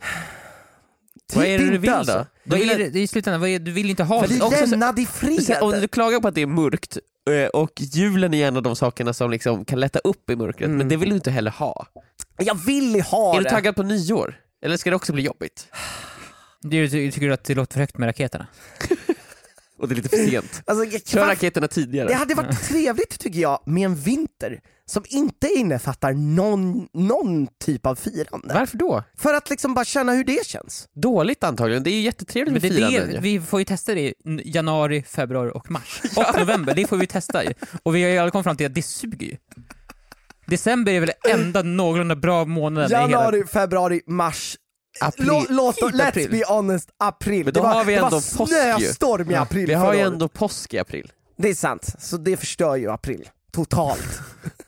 A: Vad är det
B: Typ
A: du
B: inte,
A: vill
B: alltså.
A: då?
C: Vad är det, det är i slutändan, vad är, du vill inte ha
B: För
C: det.
B: det
A: också så-
B: lämnade i
A: Så här, om
B: fred.
A: du klagar på att det är mörkt eh, och julen är en av de sakerna som liksom kan lätta upp i mörkret,
B: Mm.
A: men det vill du inte heller ha.
B: Jag vill ha
A: Är
B: det.
A: du taggad på nyår? Eller ska det också bli jobbigt?
C: Du, ty- tycker du att det låter för högt med raketerna?
A: Och det är lite för sent.
B: Alltså, jag-
A: Kör
B: varför-
A: raketerna tidigare.
B: Det hade varit trevligt tycker jag med en vinter som inte innefattar någon, någon typ av firande.
A: Varför då?
B: För att liksom bara känna hur det känns.
A: Dåligt antagligen, det är ju jättetrevligt
C: Men
A: med
C: det,
A: firanden.
C: det,
A: ju.
C: vi får ju testa det i n- januari, februari och mars. Och november, det får vi testa ju. Och vi har ju alla kommit fram till att det suger ju. December är väl enda någorlunda bra månaden i hela...
B: Januari, februari, mars.
A: April.
B: Lå, låt,
C: Typ
B: let's
C: april.
B: be honest, april.
A: Men då
B: det var,
A: har vi
B: det
A: ändå
B: var
A: påsk ju.
B: snöstorm i april
A: Vi har
B: förra
A: ju
B: året.
A: ändå påsk i april.
B: Det är sant, så det förstör ju april. Totalt.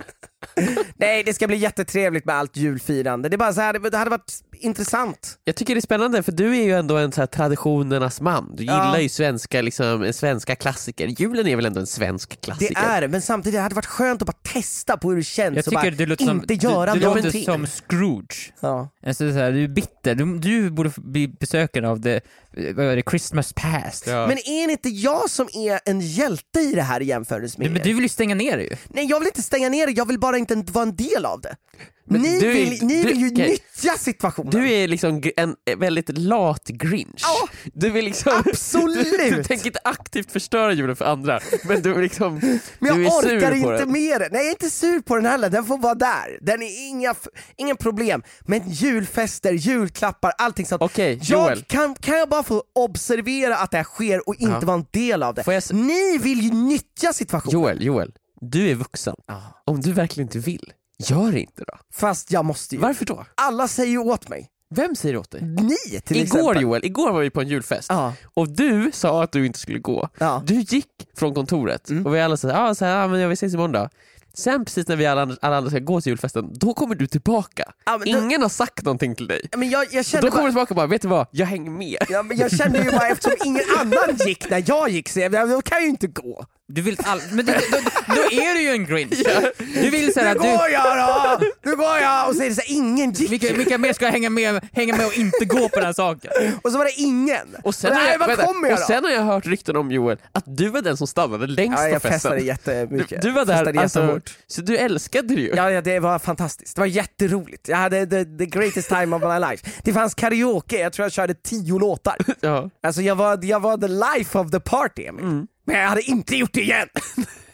B: Nej, det ska bli jättetrevligt med allt julfirande. Det är bara så här, det hade varit intressant.
A: Jag tycker det är spännande för du är ju ändå en så här traditionernas man. Du
B: Ja.
A: gillar ju svenska, liksom, svenska klassiker. Julen är väl ändå en svensk klassiker?
B: Det är det, men samtidigt det hade varit skönt att bara testa på hur det känns
C: Jag
B: och bara
C: tycker du låter som,
B: inte
C: du,
B: göra
C: du låter
B: någonting.
C: som Scrooge.
B: Ja.
C: Alltså, så här, du är bitter, du, du borde bli besökare av det, vad är det, Christmas past.
A: Ja.
B: Men är det inte jag som är en hjälte i det här i jämförelse med
C: Du, men
B: er?
C: du vill ju stänga ner det ju.
B: Nej, jag vill inte stänga ner det, jag vill bara inte vara en del av det.
A: Men
B: Ni,
A: du är-
B: vill, ni
A: du-
B: vill ju
A: okej.
B: nyttja situationen.
A: Du är liksom gr- en väldigt lat grinch.
B: Ja,
A: Du vill liksom...
B: absolut.
A: Du, du tänker inte aktivt förstöra julen för andra, men du är liksom...
B: Men
A: du
B: jag
A: är sur
B: orkar
A: på
B: inte
A: den.
B: med det. Nej, jag är inte sur på den heller, den får vara där. Den är inga, f- ingen problem. Men julfester, julklappar, allting sånt.
A: Okej,
B: jag
A: Joel.
B: kan, kan jag bara få observera att det här sker och inte
A: Ja.
B: vara en del av det?
A: Får jag s-
B: Ni vill ju nyttja situationen.
A: Joel, Joel, du är vuxen. Om du verkligen inte vill, gör det inte då.
B: Fast jag måste ju.
A: Varför då?
B: Alla säger ju åt mig.
A: Vem säger åt dig?
B: Ni till
A: Igår
B: exempel.
A: Joel, igår var vi på en julfest
B: Ja.
A: och du sa att du inte skulle gå.
B: Ja.
A: Du gick från kontoret
B: Mm.
A: och vi alla sa ah, så här, ah, men jag vill ses imorgon då. Sen precis när vi alla andra, alla andra ska gå till julfesten, då kommer du tillbaka.
B: Ja, men då-
A: Ingen har sagt någonting till dig.
B: Men jag, jag
A: Och
B: kände
A: då kommer
B: bara...
A: du tillbaka och bara, vet du vad? Jag hänger med.
B: Ja, men jag kände ju bara eftersom ingen annan gick när jag gick så jag, då kan jag ju inte gå.
C: Du vill all... Men det, då, då är du ju en Grinch. Du vill säga
B: Nu
C: att
B: går
C: du...
B: jag då! Nu går jag! Och så är det så här, ingen gick.
C: Vilka, vilka mer ska hänga med, hänga med och inte gå på den här saken?
B: Och så var det ingen.
A: Och sen, har
B: Nej,
A: jag,
B: vad
A: vänta,
B: kommer jag
A: och
B: då?
A: sen har jag hört rykten om Joel, att du var den som stannade längst
B: Ja,
A: på
B: jag
A: festen.
B: festade
A: Du,
B: jättemycket.
A: du var
B: Festade
A: där, alltså,
B: jättehårt.
A: så du älskade det ju.
B: Ja, ja, det var fantastiskt. Det var jätteroligt. Jag hade the, the greatest time of my life. Det fanns karaoke, jag tror jag körde tio låtar.
A: Ja.
B: Alltså jag var, jag var the life of the party. Mm. Men jag hade inte gjort det igen.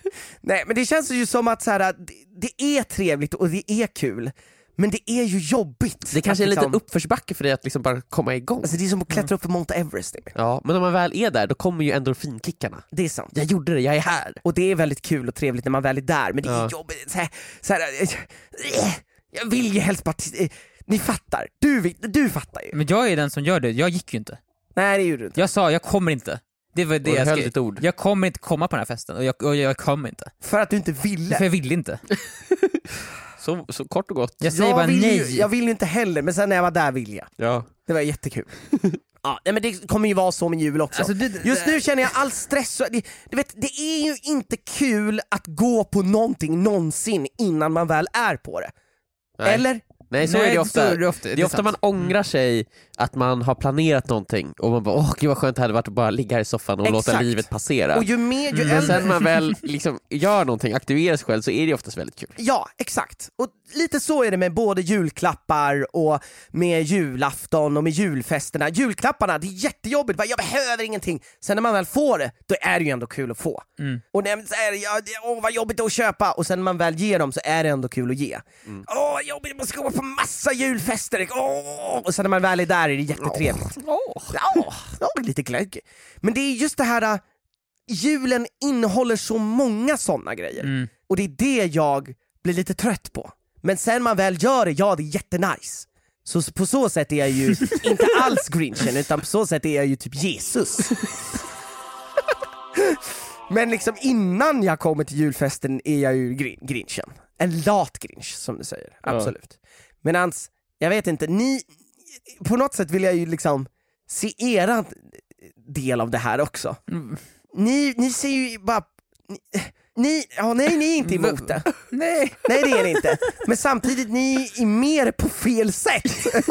B: Nej, men det känns ju som att så här, det, det är trevligt och det är kul, men det är ju jobbigt.
A: Det kanske är en
B: liksom,
A: liten uppförsbacke för dig att liksom bara komma igång.
B: Alltså det är som att klättra upp på Mount Everest.
A: Ja, men om man väl är där, då kommer ju endorfinkickarna.
B: Det är sant.
A: Jag gjorde det, jag är här.
B: Och det är väldigt kul och trevligt när man väl är där, men det är
A: Ja.
B: jobbigt. Så här, så här, äh, jag vill ju helst bara... T- ni fattar, du, vill- du fattar ju.
C: Men jag är den som gör det, jag gick ju inte.
B: Nej, det gjorde du inte.
C: Jag sa, jag kommer inte. Det var det
A: Och
C: jag
A: höll
C: skrev.
A: ditt ord.
C: Jag kommer inte komma på den här festen och jag, och jag kommer inte.
B: För att du inte ville.
C: För jag ville inte.
A: Så, så kort och gott.
C: Jag säger
B: jag
C: bara
B: vill
C: nej.
B: Ju, jag vill ju inte heller, men sen när jag var där ville jag.
A: Ja.
B: Det var jättekul. Ja, nej, men det kommer ju vara så med jul också.
C: Alltså, det-
B: Just nu känner jag all stress. och Det, du vet, det är ju inte kul att gå på någonting någonsin innan man väl är på det.
A: Nej.
B: Eller?
A: Nej, så
C: Nej,
A: är det
C: så
A: ofta.
C: är det ofta.
A: Det
C: Det
A: är
C: är
A: ofta
C: sant.
A: man ångrar sig att man har planerat någonting och man bara, åh gud vad skönt det hade varit att bara ligga här i soffan och låta
B: Exakt.
A: livet passera.
B: Och ju mer, ju
A: Men
B: äldre...
A: sen man väl liksom gör någonting, aktiverar sig själv, så är det oftast väldigt kul.
B: Ja, exakt. Och lite så är det med både julklappar och med julafton och med julfesterna. Julklapparna, det är jättejobbigt, bara, jag behöver ingenting. Sen när man väl får det, då är det ju ändå kul att få.
C: Mm.
B: Och när så är det, ja, det- åh vad jobbigt att köpa, och sen när man väl ger dem så är det ändå kul att ge.
A: Mm.
B: Åh vad jobbigt, man ska gå på massa julfester, åh! Och sen när man väl är där är det jättetrevligt.
A: Åh.
B: Ja, ja, lite glögg. Men det är just det här, äh, julen innehåller så många sådana grejer.
C: Mm.
B: Och det är det jag blir lite trött på. Men sen man väl gör det, ja det är jättenice. Så på så sätt är jag ju inte alls Grinchen, utan på så sätt är jag ju typ Jesus. Men liksom innan jag kommer till julfesten är jag ju grin- Grinchen. En lat Grinch som du säger, absolut. Men ans, jag vet inte, ni, på något sätt vill jag ju liksom se era del av det här också.
C: Mm.
B: Ni, ni ser ju bara... Ni, ni, ja, nej, ni är inte emot det.
C: Nej.
B: Nej, det är ni inte. Men samtidigt, ni är mer på fel sätt.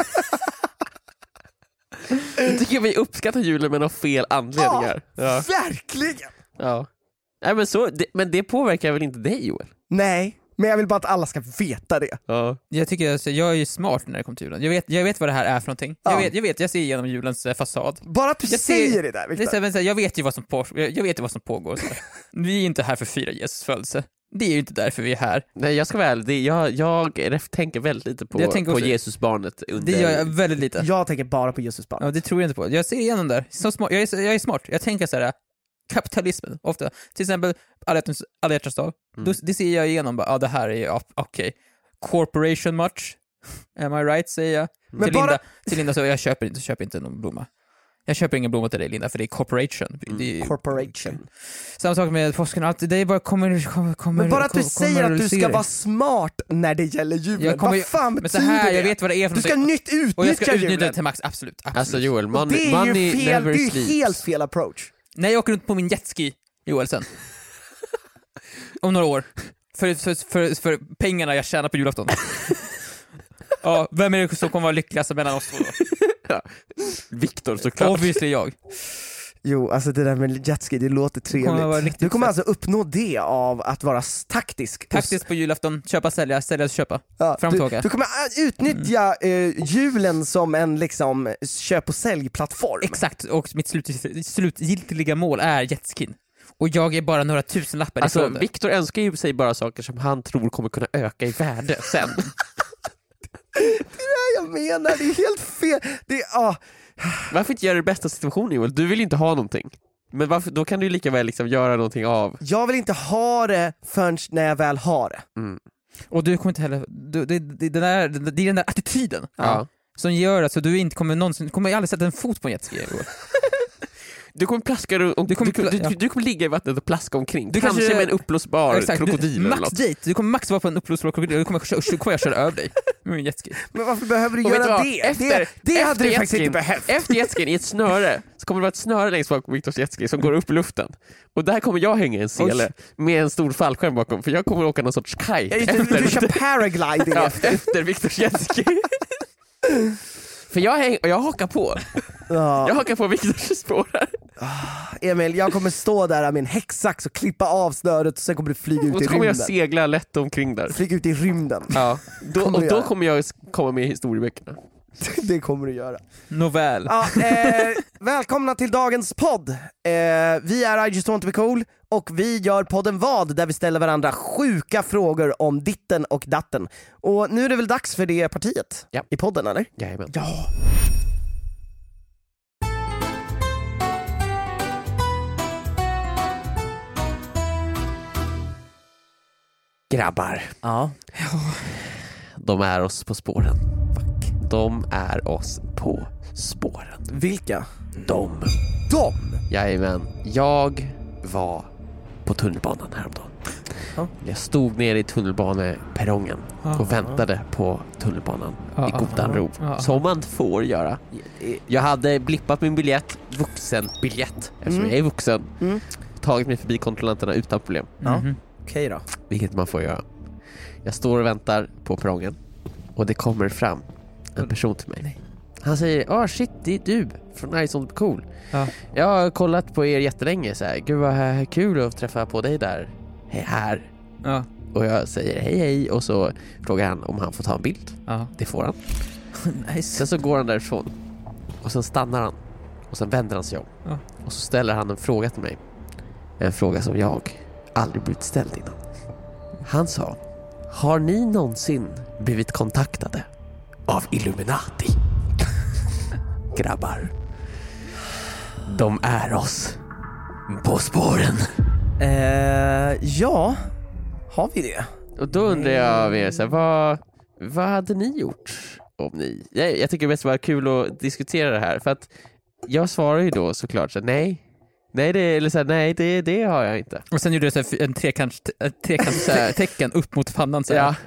A: Jag tycker vi uppskattar julen men av fel anledningar. Ja.
B: Verkligen!
A: Ja. Nej, men, så, det, men det påverkar väl inte dig, Joel?
B: Nej, men jag vill bara att alla ska veta det.
A: Ja.
C: Jag tycker alltså, jag är ju smart när det kommer till julen. Jag vet, jag vet vad det här är för någonting.
B: Ja.
C: Jag, vet, jag vet, jag ser igenom julens eh, fasad.
B: Bara att du
C: Jag ser-
B: säger det där,
C: Det är
B: Victor.
C: så här, men så här, jag vet ju vad som, på, jag, jag vet ju vad som pågår. Så här. Vi är inte här för att fira Jesus födelse. Det är ju inte därför vi är här.
A: Nej, jag ska väl, det, jag, jag ref- tänker väldigt lite på,
C: Jag tänker
A: på
C: också-
A: Jesusbarnet under...
C: Det gör jag väldigt lite.
B: Jag tänker bara på Jesus barn.
C: Ja, det tror jag inte på. Jag ser igenom där. Så smart. Jag, är, jag är smart. Jag tänker så här. Kapitalismen, ofta. Till exempel alla hjärtans, alla hjärtans dag.
A: Mm.
C: Då, det ser jag igenom. Ja, ah, det här är ja, okej. Okay. Corporation much. Am I right, säger jag.
B: Men
C: till,
B: bara-
C: Linda, till Linda så jag köper inte, köper inte någon blomma. Jag köper ingen blomma till dig, Linda, för det är corporation. Det är,
B: Corporation.
C: samma sak med påsken. Allt, det är bara kommer, kommer, kommer
B: Men bara att du
C: kommer-
B: säger att du ska
C: kommunalisera.
B: vara smart när det gäller julen.
C: Jag kommer ju-
B: Vad fan
C: Men så
B: betyder
C: här,
B: det?
C: jag vet vad det är för
B: Du ska
C: någonting.
B: nytt utnyttja
C: Och jag ska utnyttja
B: julen.
C: det till max, absolut. absolut.
A: Alltså Joel,
B: Och
A: money,
B: det är
A: money
B: ju fel,
A: never
B: det är ju
A: sleeps.
B: helt fel approach.
C: När jag åker runt på min jetski, Joel, sen. Om några år. För, för, för, för pengarna jag tjänar på julafton. Ja, vem är det som kommer vara lyckligast mellan oss två då?
A: Viktor såklart.
C: Obviously jag.
B: Jo, alltså det där med jetski, det låter
C: kommer vara
B: trevligt.
C: riktigt
B: Du kommer
C: fett.
B: alltså uppnå det av att vara s- taktisk.
C: Taktiskt på julafton, köpa, sälja, sälja, köpa.
B: Ja,
C: fram och
B: du,
C: tillbaka.
B: du kommer äh, utnyttja eh, julen som en liksom köp- och säljplattform.
C: Exakt, och mitt slut, slutgiltiga mål är jetskin. Och jag är bara några tusen lappar
A: Alltså,
C: ifrån det.
A: Viktor önskar ju sig bara saker som han tror kommer kunna öka i värde sen.
B: Jag menar, det är helt fel. Det är, ah.
A: Varför inte göra det bästa situationen, Joel? Du vill ju inte ha någonting. Men varför, då kan du ju lika väl liksom göra någonting av.
B: Jag vill inte ha det förrän när jag väl har det.
C: Och du kommer inte heller... Du, det, det, det, där, det, det är den där attityden
A: Ja.
C: som gör att så du inte kommer någonsin... Du kommer aldrig sätta en fot på en jetski. Joel.
A: Du kommer plaska runt, och
C: Du kommer
A: du, kommer-
C: pla-
A: du,
C: ja.
A: du kommer ligga i vattnet och plaska omkring.
C: Du
A: Kanske
C: kanske-
A: med en uppblåsbar
C: Exakt,
A: krokodil
C: du,
A: eller
C: max
A: något.
C: date. Du kommer max vara på en uppblåsbar krokodil. Du kommer, köra, då kommer jag köra över dig med min jetski.
B: Men varför behöver du
A: Och vet du
B: göra
A: vad?
B: det?
A: Efter,
B: det det hade
A: efter
B: du faktiskt
A: jetskin-
B: inte behövt.
A: Efter jetskin i ett snöre så kommer det vara ett snöre längst bak på Viktors jetski som går upp i luften. Och där kommer jag hänga i en sele med en stor fallskärm bakom, för jag kommer åka någon sorts kite
B: Ja, just det,
A: efter,
B: du kör paragliding
A: ja,
B: efter.
A: efter Viktors jetski. För jag, häng, jag hakar på.
B: Ja.
A: Jag hakar på Viktors spår här.
B: Emil, jag kommer stå där med en häcksax och klippa av snöret och sen kommer du flyga ut
A: Och
B: i
A: så kommer jag
B: rymden.
A: segla lätt omkring där.
B: Flyga ut i rymden.
A: Ja. Då,
B: Kommer
A: och
B: du
A: då
B: göra.
A: kommer jag komma med i historieböckerna.
B: Det kommer du göra.
C: Nåväl.
B: Ja, eh, välkomna till dagens podd. Eh, vi är I just want to be cool och vi gör podden Vad, där vi ställer varandra sjuka frågor om ditten och datten. Och nu är det väl dags för det partiet
A: ja.
B: i podden, eller?
A: Jajamän.
B: Ja.
A: Grabbar.
B: Ja.
A: De är oss på spåren. De är oss på spåren.
B: Vilka?
A: De.
B: De?
A: Jajamän. Jag var på tunnelbanan häromdagen.
B: Ja.
A: Jag stod nere i tunnelbaneperrongen
C: Ja.
A: och väntade på tunnelbanan
C: Ja,
A: i godan ro.
C: ja.
A: Som man får göra. Jag hade blippat min biljett, vuxenbiljett, eftersom
B: Mm.
A: jag är vuxen.
B: Mm.
A: Tagit mig förbi kontrollanterna utan problem.
B: Ja.
C: Mhm.
B: Okej då.
A: Vilket man får göra. Jag står och väntar på perrongen och det kommer fram en person till mig.
C: Nej.
A: Han säger, ah shit, det är du från I Sånt Cool.
C: Ja.
A: Jag har kollat på er jättelänge så här. Gud vad kul att träffa på dig där. Hej här.
C: Ja.
A: Och jag säger hej hej och så frågar han om han får ta en bild.
C: Ja.
A: Det får han.
C: Nice.
A: Sen så går han därifrån och sen stannar han och sen vänder han sig om.
C: Ja.
A: Och så ställer han en fråga till mig. En fråga som jag aldrig blivit ställd innan. Han sa, har ni någonsin blivit kontaktade av Illuminati? Grabbar, de är oss på spåren.
B: Eh, ja, har vi det?
A: Och då undrar jag mer så här, vad, vad hade ni gjort om ni... Jag, jag tycker det mest var kul att diskutera det här, för att jag svarar ju då såklart så här, nej. Nej, det, eller så här, nej det, det har jag inte.
C: Och sen gjorde du så här en trekant, ett trekantstecken upp mot pannan så här.
A: Ja.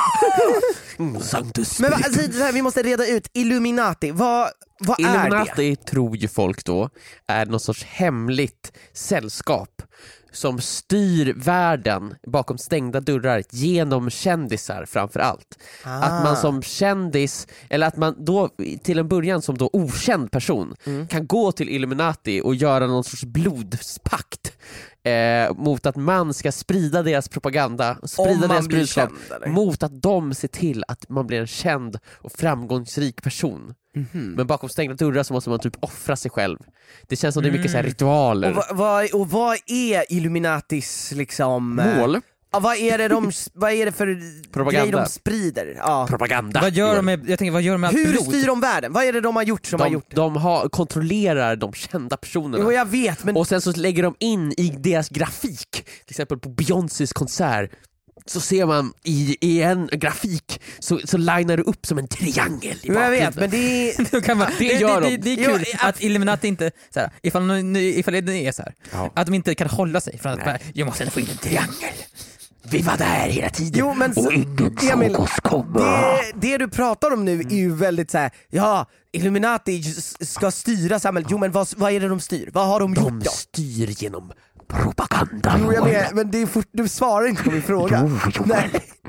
A: Mm, Sanctus
B: Men va,
A: Spiritus.
B: alltså, det här, vi måste reda ut, Illuminati, vad, vad är det?
A: Illuminati tror ju folk då är någon sorts hemligt sällskap som styr världen bakom stängda dörrar genom kändisar framför allt.
B: Ah.
A: Att man som kändis, eller att man då till en början som då okänd person
B: Mm.
A: kan gå till Illuminati och göra någon sorts blodspakt eh, mot att man ska sprida deras propaganda, sprida
B: Om man
A: deras
B: blir
A: budskap
B: känd, eller?
A: mot att de ser till att man blir en känd och framgångsrik person.
B: Mhm.
A: Men bakom stängda dörrar så måste man typ offra sig själv. Det känns som det är mycket så här ritualer.
B: Och, va, vad, och vad är Illuminatis liksom... eh,
A: Mål.
B: Ja, vad är det de, vad är det för
A: Propaganda.
B: grej de sprider? Ja.
A: Propaganda.
C: Vad gör de med, jag tänker, vad gör de med allt
B: Hur
C: blod?
B: styr de världen? Vad är det de har gjort som har
A: de,
B: gjort?
A: de har, kontrollerar de kända personerna.
B: Jo, jag vet, men
A: Och sen så lägger de in i deras grafik, till exempel på Beyoncés konsert, så ser man i, i en grafik så, så linar du upp som en triangel i
B: jo, jag vet,
A: bakgrunden.
B: men det är...
C: Då kan man,
A: Det
C: det,
A: gör
C: det,
A: de.
C: det, det är
B: Jo,
C: kul
B: ja.
C: att Illuminati inte, så här, ifall, nu- ifall det är så här,
A: Ja.
C: att de inte kan hålla sig från att
A: Nej.
C: bara, jag måste få in en triangel.
A: Vi var där hela tiden.
B: Jo, men så,
A: och ingen
B: Emil,
A: såg oss komma.
B: det, det du pratar om nu är ju väldigt så här. Ja, Illuminati s- ska styra samhället. Jo, men vad, vad är det de styr? Vad har de,
A: De
B: gjort då?
A: styr genom propaganda.
B: Jo, jag vet, men det är fort, du svarar inte på min fråga.
A: Jo, jo.
B: Nej.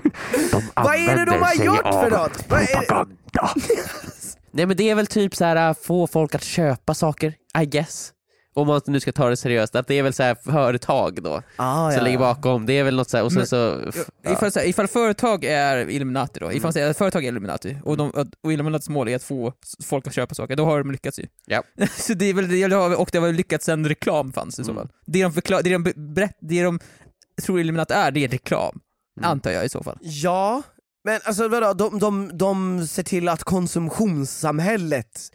A: De
B: Vad är det de
A: använder
B: har
A: sig
B: gjort
A: av
B: för något? Vad är det?
A: propaganda. Nej, men det är väl typ så här, få folk att köpa saker, I guess. Om man nu ska ta det seriöst, att det är väl så här företag då
B: Ah,
A: som
B: ja.
A: ligger bakom. Det är väl något så här, och sen
C: Men-
A: så ja.
C: Ifall, så här, ifall företag är Illuminati då, ifall man säger att företag är Illuminati och, de, och Illuminatis mål är att få s- folk att köpa saker, då har de lyckats ju.
A: Ja.
C: Så det är väl, det har- och det har väl lyckats sen reklam fanns i så
A: Mm.
C: fall. Det de, förklar, det de, berätt, det de tror Illuminati är, det är reklam.
A: Mm.
C: Antar jag i så fall.
B: Ja, men alltså vadå, de, de, de ser till att konsumtionssamhället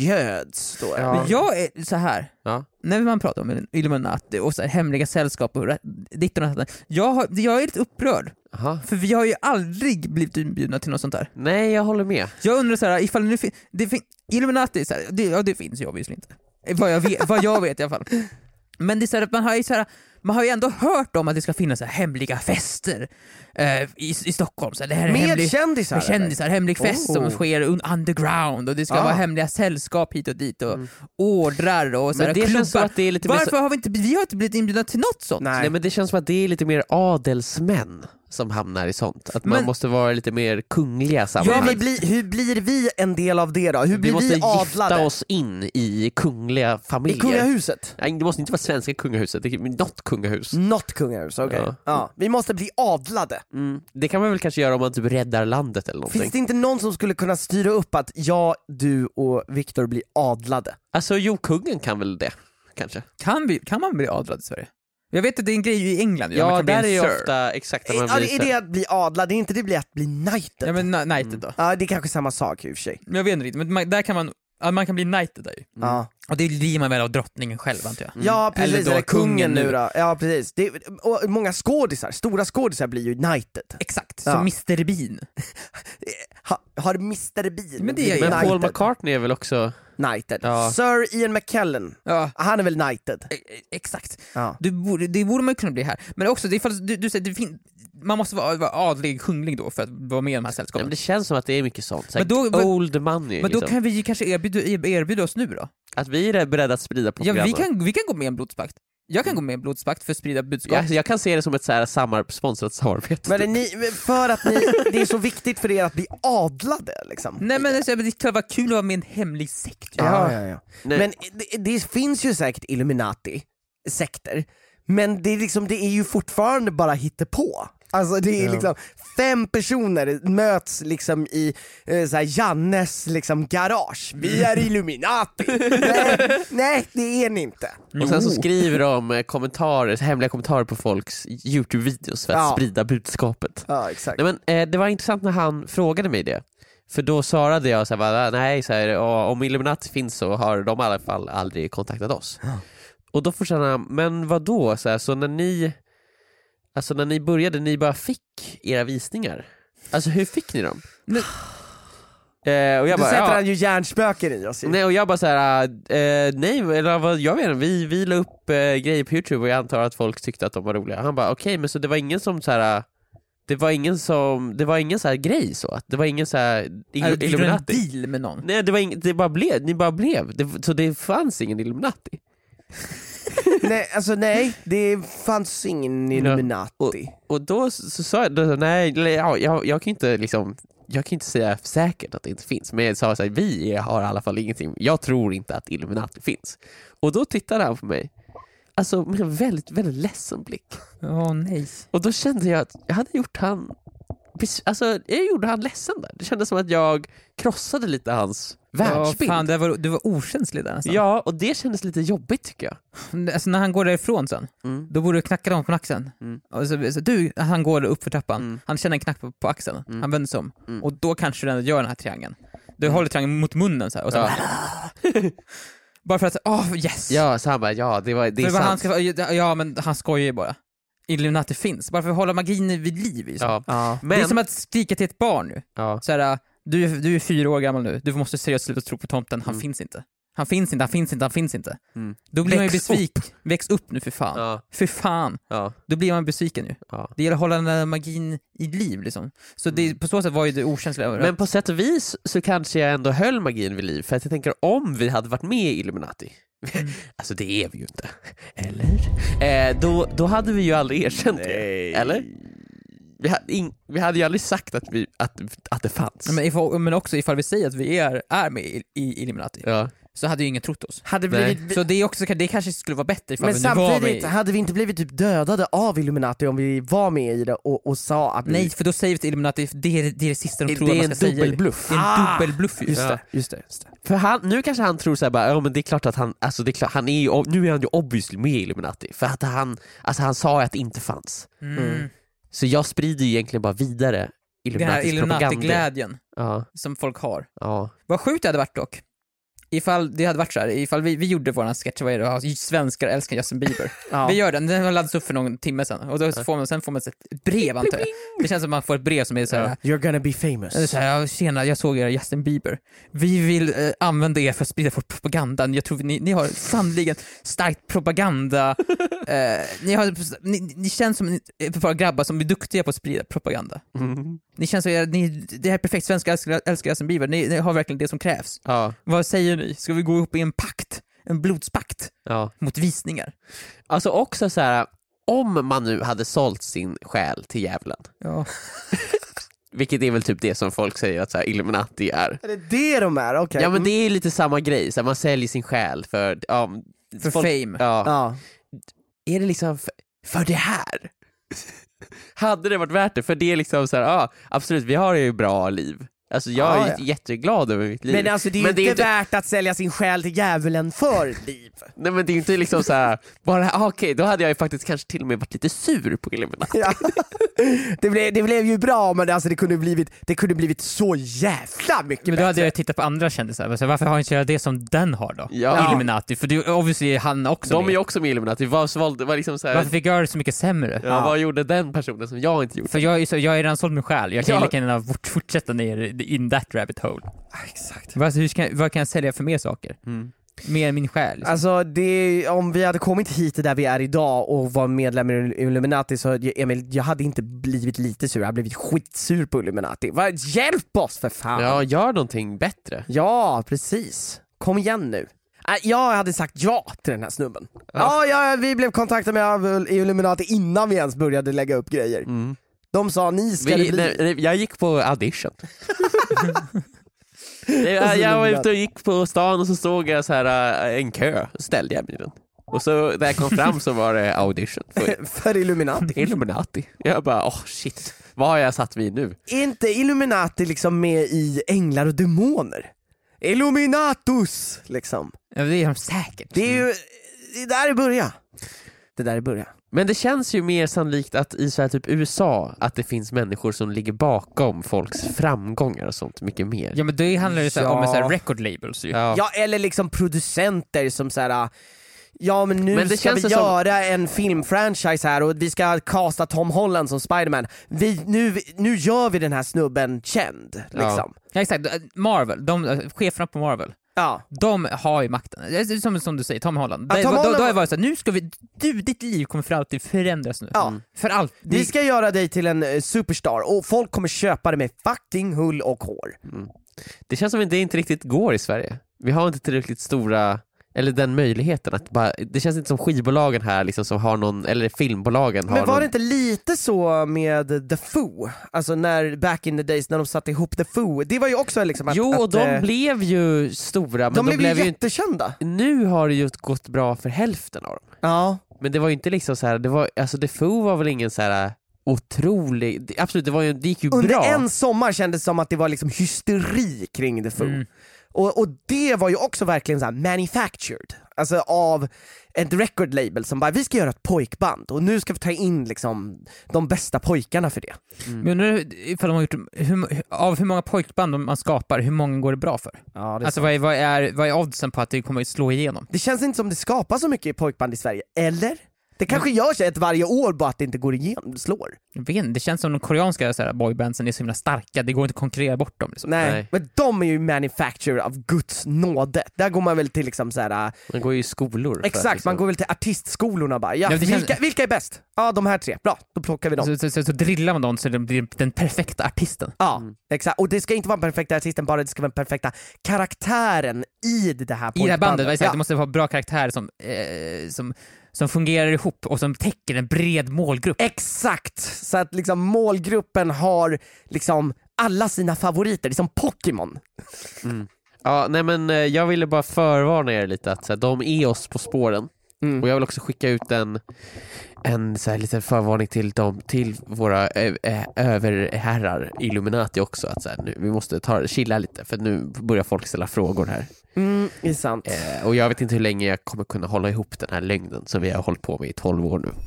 B: göds då.
A: Ja.
C: Men jag är så här.
A: Ja.
C: När man pratar om Illuminati och så här, hemliga sällskap och rätt- ditt och datt, jag, har, jag är lite upprörd.
A: Aha.
C: För vi har ju aldrig blivit inbjudna till något sånt där.
A: Nej, jag håller med.
C: Jag undrar så här, ifall nu fin- det fin- Illuminati, så här, det, ja, det finns ju obviously inte. Vad jag vet, vad jag vet i alla fall. Men det är så här, att man har ju så här, man har ju ändå hört om att det ska finnas så här hemliga fester eh, i, i Stockholm. Så här, det här är
B: Med
C: hemlig,
B: kändisar?
C: med kändisar, hemlig fest
B: Oh.
C: som sker un- underground och det ska
B: Ah.
C: vara hemliga sällskap hit och dit och
A: Mm.
C: ordrar och så
A: Men
C: här,
A: det känns som
C: klubbar.
A: att det är lite mer
C: Varför
A: så...
C: har vi inte, vi har inte blivit inbjudna till något sånt?
B: Nej.
A: Nej, men det känns som att det är lite mer adelsmän som hamnar i sånt. Att
C: Men-
A: man måste vara lite mer kungliga
B: Ja,
A: sammanhang.
B: men blir, hur blir vi en del av det då? Hur
A: vi
B: blir
A: måste
B: vi
A: gifta
B: adlade?
A: oss in i kungliga
B: I
A: familjer.
B: kungahuset?
A: Nej, det måste inte vara svenska kungahuset, det är något kungahus.
B: Något kungahus, okej.
A: Ja.
B: Ja. Vi måste bli adlade.
A: Mm. Det kan man väl kanske göra om man typ räddar landet eller någonting.
B: Finns det inte någon som skulle kunna styra upp att jag, du och Viktor blir adlade?
A: Alltså jo, kungen kan väl det, kanske.
C: Kan, vi, kan man bli adlad i Sverige? Jag vet att det är en grej i England.
A: Ja,
C: man kan bli
A: där
C: en
A: är ju
C: sir.
A: ofta exakt när man
B: Ja,
A: blir
B: är det att bli adlad? Det är inte det bli att bli knighted?
C: Ja men na- knighted då.
B: Ja, det är kanske samma sak i och för sig.
C: Men jag vet inte riktigt, men man, där kan man, ja, man kan bli knighted där ju.
B: Ja.
C: Och det blir man väl av drottningen själv antar jag.
B: Ja precis,
C: Eller
B: eller,
C: då
B: kungen
C: kungen
B: nu
C: nu.
B: då. Ja precis. Det, och många skådisar, stora skådisar blir ju knighted.
C: Exakt,
B: Ja.
C: som mister Bean.
B: Ha, har mister Bean
C: Men det är
B: blivit
C: ju-
A: Men
B: knighted?
A: Paul McCartney är väl också...
B: Knighted.
A: Ja.
B: Sir Ian McKellen,
C: Ja,
B: han är väl knighted?
C: e- e- exakt.
B: Ja.
C: Du borde, det borde man ju kunna bli här. Men också, det är för, du, du säger, det fin- man måste vara, vara adlig kunglig då för att vara med i de här
A: Ja,
C: sällskapen.
A: men det känns som att det är mycket sånt. Så
C: Men då- men-
A: old money.
C: Men då
A: liksom.
C: kan vi ju kanske erbjuda, erbjuda oss nu då?
A: Att vi är beredda att sprida
C: Ja,
A: propaganda.
C: vi kan, vi kan gå med i en blodspakt. Jag kan gå med i en blodspakt för att sprida budskap.
A: jag, jag kan se det som ett så här samar, sponsrat samarbete.
B: Men är ni, för att ni, det är så viktigt för er att bli adlade liksom?
C: Nej men alltså, det kan vara kul att vara med i en hemlig sekt.
B: Ja, ja, ja.
A: Nej.
B: Men det, det finns ju säkert Illuminati-sekter, men det är, liksom, det är ju fortfarande bara hittepå. Alltså det är
A: Ja.
B: liksom fem personer möts liksom i eh, så här, Jannes liksom garage. Vi är Illuminati! nej, nej, det är ni inte.
A: Och sen så
C: Jo.
A: skriver de eh, kommentarer, hemliga kommentarer på folks YouTube-videos för att
B: Ja.
A: sprida budskapet.
B: Ja, exakt.
A: Nej, men, eh, det var intressant när han frågade mig det. För då svarade jag så här, bara, nej, så här, ja, om Illuminati finns så har de i alla fall aldrig kontaktat oss.
B: Ja.
A: Och då fortsatte han, men vad då? Så, här, så när ni Alltså när ni började, ni bara fick era visningar. Alltså hur fick ni dem?
C: Nu-
A: Eh, och jag
B: Du
A: bara,
B: sätter
A: ja.
B: han ju hjärnspöken i oss ju.
A: Nej, och jag bara såhär, eh, nej, eller vad, jag vet inte, vi, vi la upp eh, grejer på YouTube och jag antar att folk tyckte att de var roliga. Han bara, okej, okay, men så det var ingen som såhär, det var ingen som, det var ingen så här grej så, att det var ingen så här
C: Är det en
A: Illuminati.
C: deal med någon?
A: Nej, det var ing, det bara blev, ni bara blev, det, så det fanns ingen Illuminati.
B: Nej, alltså nej, det fanns ingen Illuminati.
A: Och då så, så sa jag, då, nej, eller, ja, jag, jag kan inte liksom, jag kan inte säga säkert att det inte finns, men jag sa så här, vi har i alla fall ingenting, jag tror inte att Illuminati finns. Och då tittade han på mig, alltså med en väldigt, väldigt ledsen blick.
C: Åh nej.
A: Och då kände jag att jag hade gjort han, alltså jag gjorde han ledsen där. Det kändes som att jag krossade lite hans
C: Ja,
A: världsbild.
C: fan, det var, du var okänslig där nästan.
A: Ja, och det kändes lite jobbigt tycker jag.
C: Alltså när han går därifrån sen,
A: Mm.
C: då borde du knacka dem på nacken.
A: Mm.
C: Och så, så du, han går upp för trappan,
A: Mm.
C: han känner en knack på, på axeln,
A: Mm.
C: han vänder sig om.
A: Mm.
C: Och då kanske du ändå gör den här triangeln. Du håller triangeln mot munnen så här, och så
A: Ja.
C: bara, bara för att, åh oh, yes!
A: Ja, så han bara, ja det, var, det är
C: för vad
A: sant.
C: han ska, ja men han skojar ju bara. Illuminati finns, bara för att hålla magin vid liv liksom.
A: Ja.
B: Ja.
A: Men,
C: Det är som att skrika till ett barn nu.
A: ja.
C: Så här, du, är- du är fyra år gammal nu, du måste seriöst sluta tro på tomten, han
A: Mm.
C: finns inte. Han finns inte, han finns inte, han finns inte.
A: Mm.
C: Då blir man ju
B: Väx
C: besviken. Väx upp nu för fan.
A: Ja,
C: För fan.
A: ja,
C: Då blir man besviken ju.
A: ja.
C: Det gäller att hålla den där magin i liv liksom. Så det, på så sätt var ju det okänsliga.
A: Men på sätt och vis så kanske jag ändå höll magin vid liv, för att jag tänker om vi hade varit med i Illuminati,
C: Mm.
A: alltså det är vi ju inte, eller? Eh, då, då hade vi ju aldrig erkänt det, eller? Vi hade, ing, vi hade ju aldrig sagt att, vi, att, att det fanns.
C: men, ifall, men också ifall vi säger att vi är, är med i, i Illuminati,
A: Ja.
C: så hade ju ingen trott oss.
B: Hade
A: Nej.
B: blivit,
C: Så det, är också, det kanske skulle vara bättre ifall
B: men
C: vi nu var med
B: samtidigt,
C: i...
B: hade vi inte blivit typ dödade av Illuminati om vi var med i det och, och sa att vi...
C: Nej, för då säger vi till Illuminati, det är det, är det sista de
A: Det
C: tror
A: är
C: att
A: en
C: man ska säga.
A: dubbelbluff.
C: Det är en
B: Ah!
C: dubbelbluff ju.
B: Just
A: Ja.
B: det, just det, just det.
A: För han, nu kanske han tror såhär bara, ja men det är klart att han, alltså det är klart, han är ju, nu är han ju obviously med i Illuminati, för att han, alltså han sa att det inte fanns.
C: Mm.
A: Så jag sprider ju egentligen bara vidare
C: Den här
A: Illuminatis propaganda.
C: Illuminati-glädjen
A: Ja,
C: som folk har.
A: ja.
C: Vad sjukt det hade varit dock. Ifall det hade varit så här, ifall vi, vi gjorde våran sketch, vad är det, ja, svenskar älskar Justin Bieber.
B: Ja.
C: Vi gör den, den har laddats upp för någon timme sedan och då får man, sen får man ett brev antar jag. Det känns som att man får ett brev som är så här,
B: You're gonna be famous.
C: det är så här, ja, tjena, jag såg er Justin Bieber. Vi vill eh, använda er för att sprida vår propaganda. Jag tror ni, ni har sannoliken starkt propaganda. eh, ni, har, ni, ni känns som ett par grabbar som är duktiga på att sprida propaganda.
A: Mm.
C: Ni känns som att ni, det här är perfekt, svenskar älskar, älskar Justin Bieber. Ni, ni har verkligen det som krävs.
A: Ja,
C: Vad säger ni? Ska vi gå upp i en pakt? En blodspakt
A: ja.
C: mot visningar?
A: Alltså också så här, om man nu hade sålt sin själ till djävulen,
C: Ja.
A: vilket är väl typ det som folk säger att så här, Illuminati är.
B: Är det det de är? Okej.
A: Ja men det är lite samma grej, så här, man säljer sin själ för, ja,
C: För
A: folk,
C: fame.
A: Ja.
B: Ja.
A: Är det liksom för, för det här? Hade det varit värt det? För det är liksom så här, ja absolut, vi har ju bra liv. Alltså jag
B: Ja,
A: är
B: ja.
A: jätteglad över mitt liv.
B: Men alltså det är ju
A: Men
B: inte,
A: det är inte
B: värt att sälja sin själ till djävulen för liv.
A: Nej men det är ju inte liksom så här, bara ah, okej, då hade jag ju faktiskt kanske till och med varit lite sur på Illuminati.
B: Ja. det, blev, det blev ju bra, men alltså det kunde blivit, det kunde blivit så jävla mycket
C: Men då
B: bättre.
C: hade jag tittat på andra kändisar. Alltså, varför har inte jag det som den har då?
A: Ja.
C: Illuminati, för det, obviously är han också
A: De är
C: med.
A: ju också med Illuminati. Vad svalde, var liksom så här,
C: Varför fick jag det så mycket sämre?
A: ja, vad gjorde den personen som jag inte gjorde?
C: För jag är, ju så, jag är redan såld min själ. Jag kan ju
A: Ja.
C: lika gärna fort, fortsätta ner in that rabbit hole.
B: Exakt.
C: Vad, hur ska, vad kan jag sälja för mer saker?
A: Mm.
C: Mer än min själ? Liksom.
B: Alltså det, om vi hade kommit hit där vi är idag och var medlemmar i Illuminati, så Emil, jag hade inte blivit lite sur, jag hade blivit skitsur på Illuminati. Va, hjälp oss för fan!
A: Ja, gör någonting bättre.
B: Ja, precis. Kom igen nu. Äh, Jag hade sagt ja till den här snubben. Ja, ja, vi blev kontaktade med Illuminati innan vi ens började lägga upp grejer.
A: Mm.
B: De sa, ni ska
A: Vi,
B: det bli.
A: nej, jag gick på audition. jag, jag var ute och gick på stan och så såg jag så här äh, en kö, så ställde jag mig i den. Och så när jag kom fram så var det audition för
B: För Illuminati.
A: Illuminati. Jag bara, åh oh, shit, vad har jag satt vid nu?
B: Är inte Illuminati liksom med i Änglar och Demoner? Illuminatus, liksom.
C: Ja, det är de säkert.
B: Det är ju, det är där det börjar. Det där är börjar.
A: Men det känns ju mer sannolikt att i så här typ U S A att det finns människor som ligger bakom folks framgångar och sånt mycket mer.
C: Ja men det handlar ju så här, om en så här
B: Ja.
C: record labels ju.
A: Ja.
B: Ja, eller liksom producenter som så här. Ja men nu
A: Men det
B: ska vi
A: känns som-
B: göra en filmfranchise här och vi ska casta Tom Holland som Spider-Man. Vi, nu, nu gör vi den här snubben känd, liksom.
C: Ja, exakt. Marvel, de, cheferna på Marvel,
B: Ja.
C: de har ju makten. Det är som, som du säger, Tom Holland.
B: Ja,
C: Det-
B: Tom
C: då,
B: Holland
C: då är
B: var-
C: det bara så här, nu ska vi, du, ditt liv kommer för alltid förändras nu.
B: Ja.
C: Mm. För allt.
B: Vi ska göra dig till en eh, superstar och folk kommer köpa det med fucking hull och hår.
A: Det känns som att det inte riktigt går i Sverige. Vi har inte tillräckligt stora, eller den möjligheten att bara, det känns inte som skivbolagen här liksom som har någon, eller filmbolagen har
B: Men var
A: någon.
B: det inte lite så med The Foo? Alltså när back in the days när de satte ihop The Foo, det var ju också liksom att,
A: Jo, och
B: att,
A: de
B: eh,
A: blev ju stora, men
B: de
A: de,
B: blev ju
A: ju inte,
B: jättekända.
A: nu har det ju gått bra för hälften av dem.
B: Ja.
A: Men det var ju inte liksom så här, det var, alltså The Foo var väl ingen så här otrolig, det- absolut det var ju, det gick ju
B: Under
A: bra.
B: en sommar kändes det som att det var liksom hysteri kring The Foo.
C: Mm.
B: Och, och det var ju också verkligen så här manufactured, alltså av ett record label som bara, vi ska göra ett pojkband och nu ska vi ta in liksom de bästa pojkarna för det.
C: Men undrar ifall de har gjort, hur, av hur många pojkband de- man skapar, hur många går det bra för?
B: Ja, det,
C: Alltså vad är, vad, är, vad är oddsen på att det kommer att slå igenom?
B: det känns inte som det skapas så mycket pojkband i Sverige, eller? Det kanske gör sig ett varje år bara att det inte går igenom, slår.
C: Jag vet inte, det känns som de koreanska så här, boybandsen är så himla starka, det går inte att konkurrera bort dem. Liksom.
B: Nej.
A: Nej.
B: Men de är ju manufactured av Guds nåde. Där går man väl till liksom så här.
A: Man går ju i skolor. för att
B: Exakt,
A: liksom-
B: man går väl till artistskolorna bara. Ja,
C: Ja, det känns-
B: vilka, vilka är bäst? Ja, de här tre. Bra, då plockar vi dem.
C: Så, så, så, så drillar man dem så det blir den perfekta artisten.
B: Ja, exakt. Och det ska inte vara den perfekta artisten, bara det ska vara den perfekta karaktären i det här
C: I det här bandet, exakt,
B: Ja.
C: det måste vara bra karaktärer som, eh, som, som fungerar ihop och som täcker en bred målgrupp.
B: Exakt! Så att liksom målgruppen har liksom alla sina favoriter, det är som Pokémon.
A: Ja, nej men eh, jag ville bara förvarna er lite att så här, de är oss på spåren.
B: Mm.
A: Och jag vill också skicka ut en, en så här, liten förvarning till dem, till våra ö, ö, överherrar Illuminati också, att så här, nu, vi måste ta, chilla lite för nu börjar folk ställa frågor här.
B: Mm, det är sant.
A: Eh, och jag vet inte hur länge jag kommer kunna hålla ihop den här längden som vi har hållit på med i tolv år nu.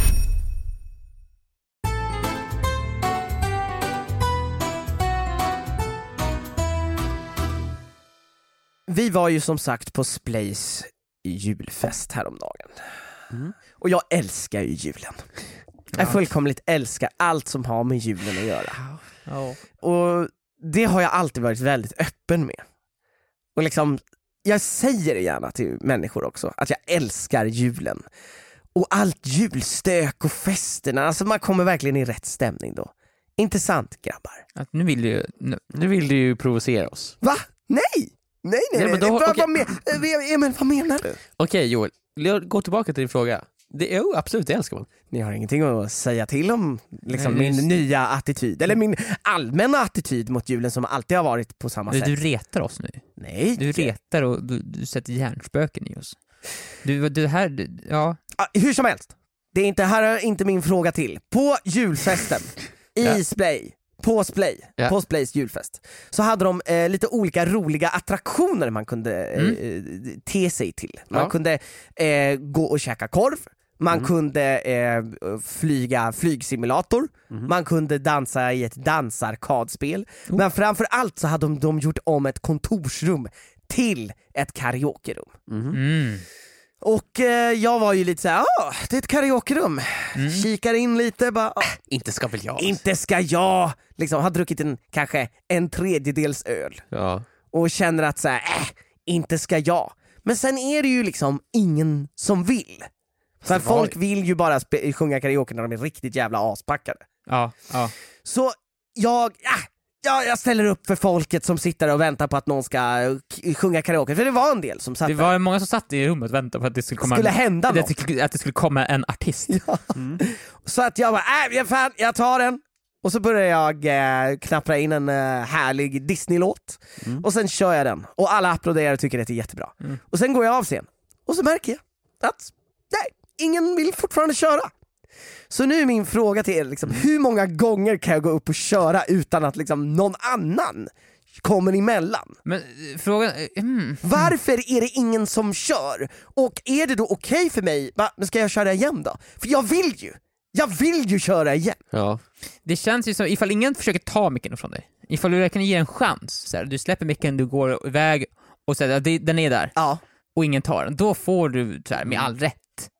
B: Vi var ju som sagt på Splays julfest häromdagen.
A: Mm.
B: Och jag älskar ju julen. Jag fullkomligt älskar allt som har med julen att göra.
C: Ja.
B: Och det har jag alltid varit väldigt öppen med. Och liksom, jag säger det gärna till människor också, att jag älskar julen. Och allt julstök och festerna, alltså man kommer verkligen i rätt stämning då. Intressant grabbar.
C: Att nu vill du ju... Nu,
A: Nu vill du ju provocera oss.
B: Va? Nej! Nej, nej, nej.
A: Nej, men då-
B: vad,
A: okej.
B: vad, men, eh, Emil, vad menar du?
A: Okej Joel, gå tillbaka till din fråga. Det, jo, absolut, det älskar man.
B: Ni har ingenting att säga till om liksom,
C: Nej,
B: min
C: just...
B: nya attityd, eller min allmänna attityd mot julen som alltid har varit på samma
C: Du,
B: sätt.
C: du retar oss nu.
B: Nej.
C: Du retar och du, du sätter hjärnspöken i oss. Du, du här, du, ja.
B: Ah, hur som helst, det är inte, här är inte min fråga till. På julfesten i
A: Ja.
B: Splay, på Splay,
A: Ja.
B: på Splays julfest, så hade de eh, lite olika roliga attraktioner man kunde eh,
C: Mm.
B: te sig till. Man
A: Ja.
B: kunde eh, gå och käka korv, man
A: Mm.
B: kunde eh, flyga flygsimulator,
A: Mm.
B: man kunde dansa i ett dansarkadspel,
C: Oh.
B: men framför allt så hade de, de gjort om ett kontorsrum till ett karaokerum.
A: Mm.
C: Mm.
B: Och eh, jag var ju lite såhär, ah, det är ett karaokerum.
C: Mm.
B: Kikar in lite, bara, ah,
A: Inte ska väl jag?
B: inte ska jag liksom ha druckit en, kanske en tredjedels öl
A: Ja.
B: och känner att såhär, äh, inte ska jag. Men sen är det ju liksom ingen som vill. För
A: det var
B: folk vill ju bara spe- sjunga karaoke när de är riktigt jävla aspackade.
C: Ja, ja.
B: Så jag, äh, ja, jag ställer upp för folket som sitter och väntar på att någon ska k- sjunga karaoke. För det var en del som satt
C: Det
B: där.
C: var många som satt i rummet och väntade på att det skulle komma,
B: Skulle
C: en,
B: hända
C: att,
B: något.
C: det, att det skulle komma en artist.
A: Mm.
B: Så att jag bara, äh, jag, fan, jag tar den. Och så börjar jag eh, knappra in en eh, härlig Disney-låt.
A: Mm.
B: Och sen kör jag den. Och alla applåderar och tycker att det är jättebra.
C: Mm.
B: Och sen går jag av scen. Och så märker jag att nej, ingen vill fortfarande köra. Så nu är min fråga till er, liksom, hur många gånger kan jag gå upp och köra utan att liksom, någon annan kommer emellan?
C: Men eh, frågan... eh, Mm.
B: Varför är det ingen som kör? Och är det då okej för mig? Va, men ska jag köra igen då? För jag vill ju! Jag vill ju köra igen!
A: Ja.
C: Det känns ju som, ifall ingen försöker ta micken från dig, ifall du verkligen ger en chans, så här, du släpper micken, du går iväg och säger att den är där,
B: Ja.
C: och ingen tar den, då får du så här, med all rätt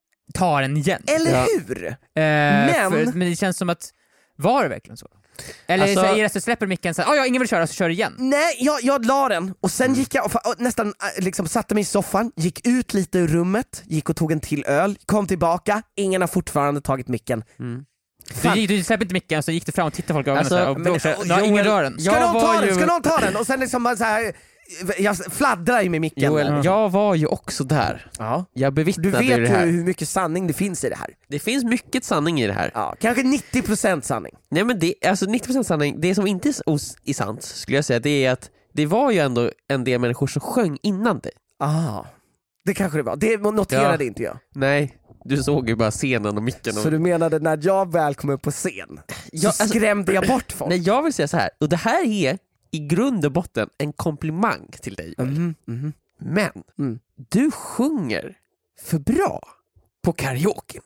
C: ta den igen.
B: Eller
A: Ja.
B: hur?
C: Eh,
B: men-
C: för, men det känns som att, var det verkligen så? Eller
A: Alltså-
C: så är det så släpper micken så här, ah, ja, ingen vill köra, så kör igen.
B: Nej, jag, jag la den och sen gick jag och, fa- och nästan äh, liksom satte mig i soffan, gick ut lite ur rummet, gick och tog en till öl, kom tillbaka, ingen har fortfarande tagit micken.
A: Mm.
C: Du, gick, du släppte inte micken, så gick du fram och tittade på folk i ögonen
A: Alltså,
C: så här, och
A: men-
C: då så här,
A: och
C: "Nej, ingen
A: Joel-
C: rör den.
B: Ska
A: Jag
B: någon
A: var
B: ta den?
A: ju-
B: Ska någon ta den? Och sen liksom bara så här, jag fladdrar ju med micken.
A: Joel,
C: Ja.
A: jag var ju också där.
B: Ja.
A: Jag
B: Du
A: bevittnade
B: vet
A: ju det här.
B: ju hur mycket sanning det finns i det här.
A: Det finns mycket sanning i det här.
B: Ja, kanske nittio procent sanning.
A: Nej men det, alltså nittio procent sanning, det som inte är os- är sant skulle jag säga, det är att det var ju ändå en del människor som sjöng innan dig.
B: Ah, det kanske det var. Det noterade
A: Ja.
B: inte jag.
A: Nej, du såg ju bara scenen och micken. Och...
B: Så du menade när jag väl kom upp på scen så
A: Ja, alltså-
B: skrämde jag bort folk?
A: Nej, jag vill säga så här, och det här är i grund och botten en komplimang till dig.
B: Mhm, mhm.
A: Men
B: Mm.
A: du sjunger för bra på karaoke.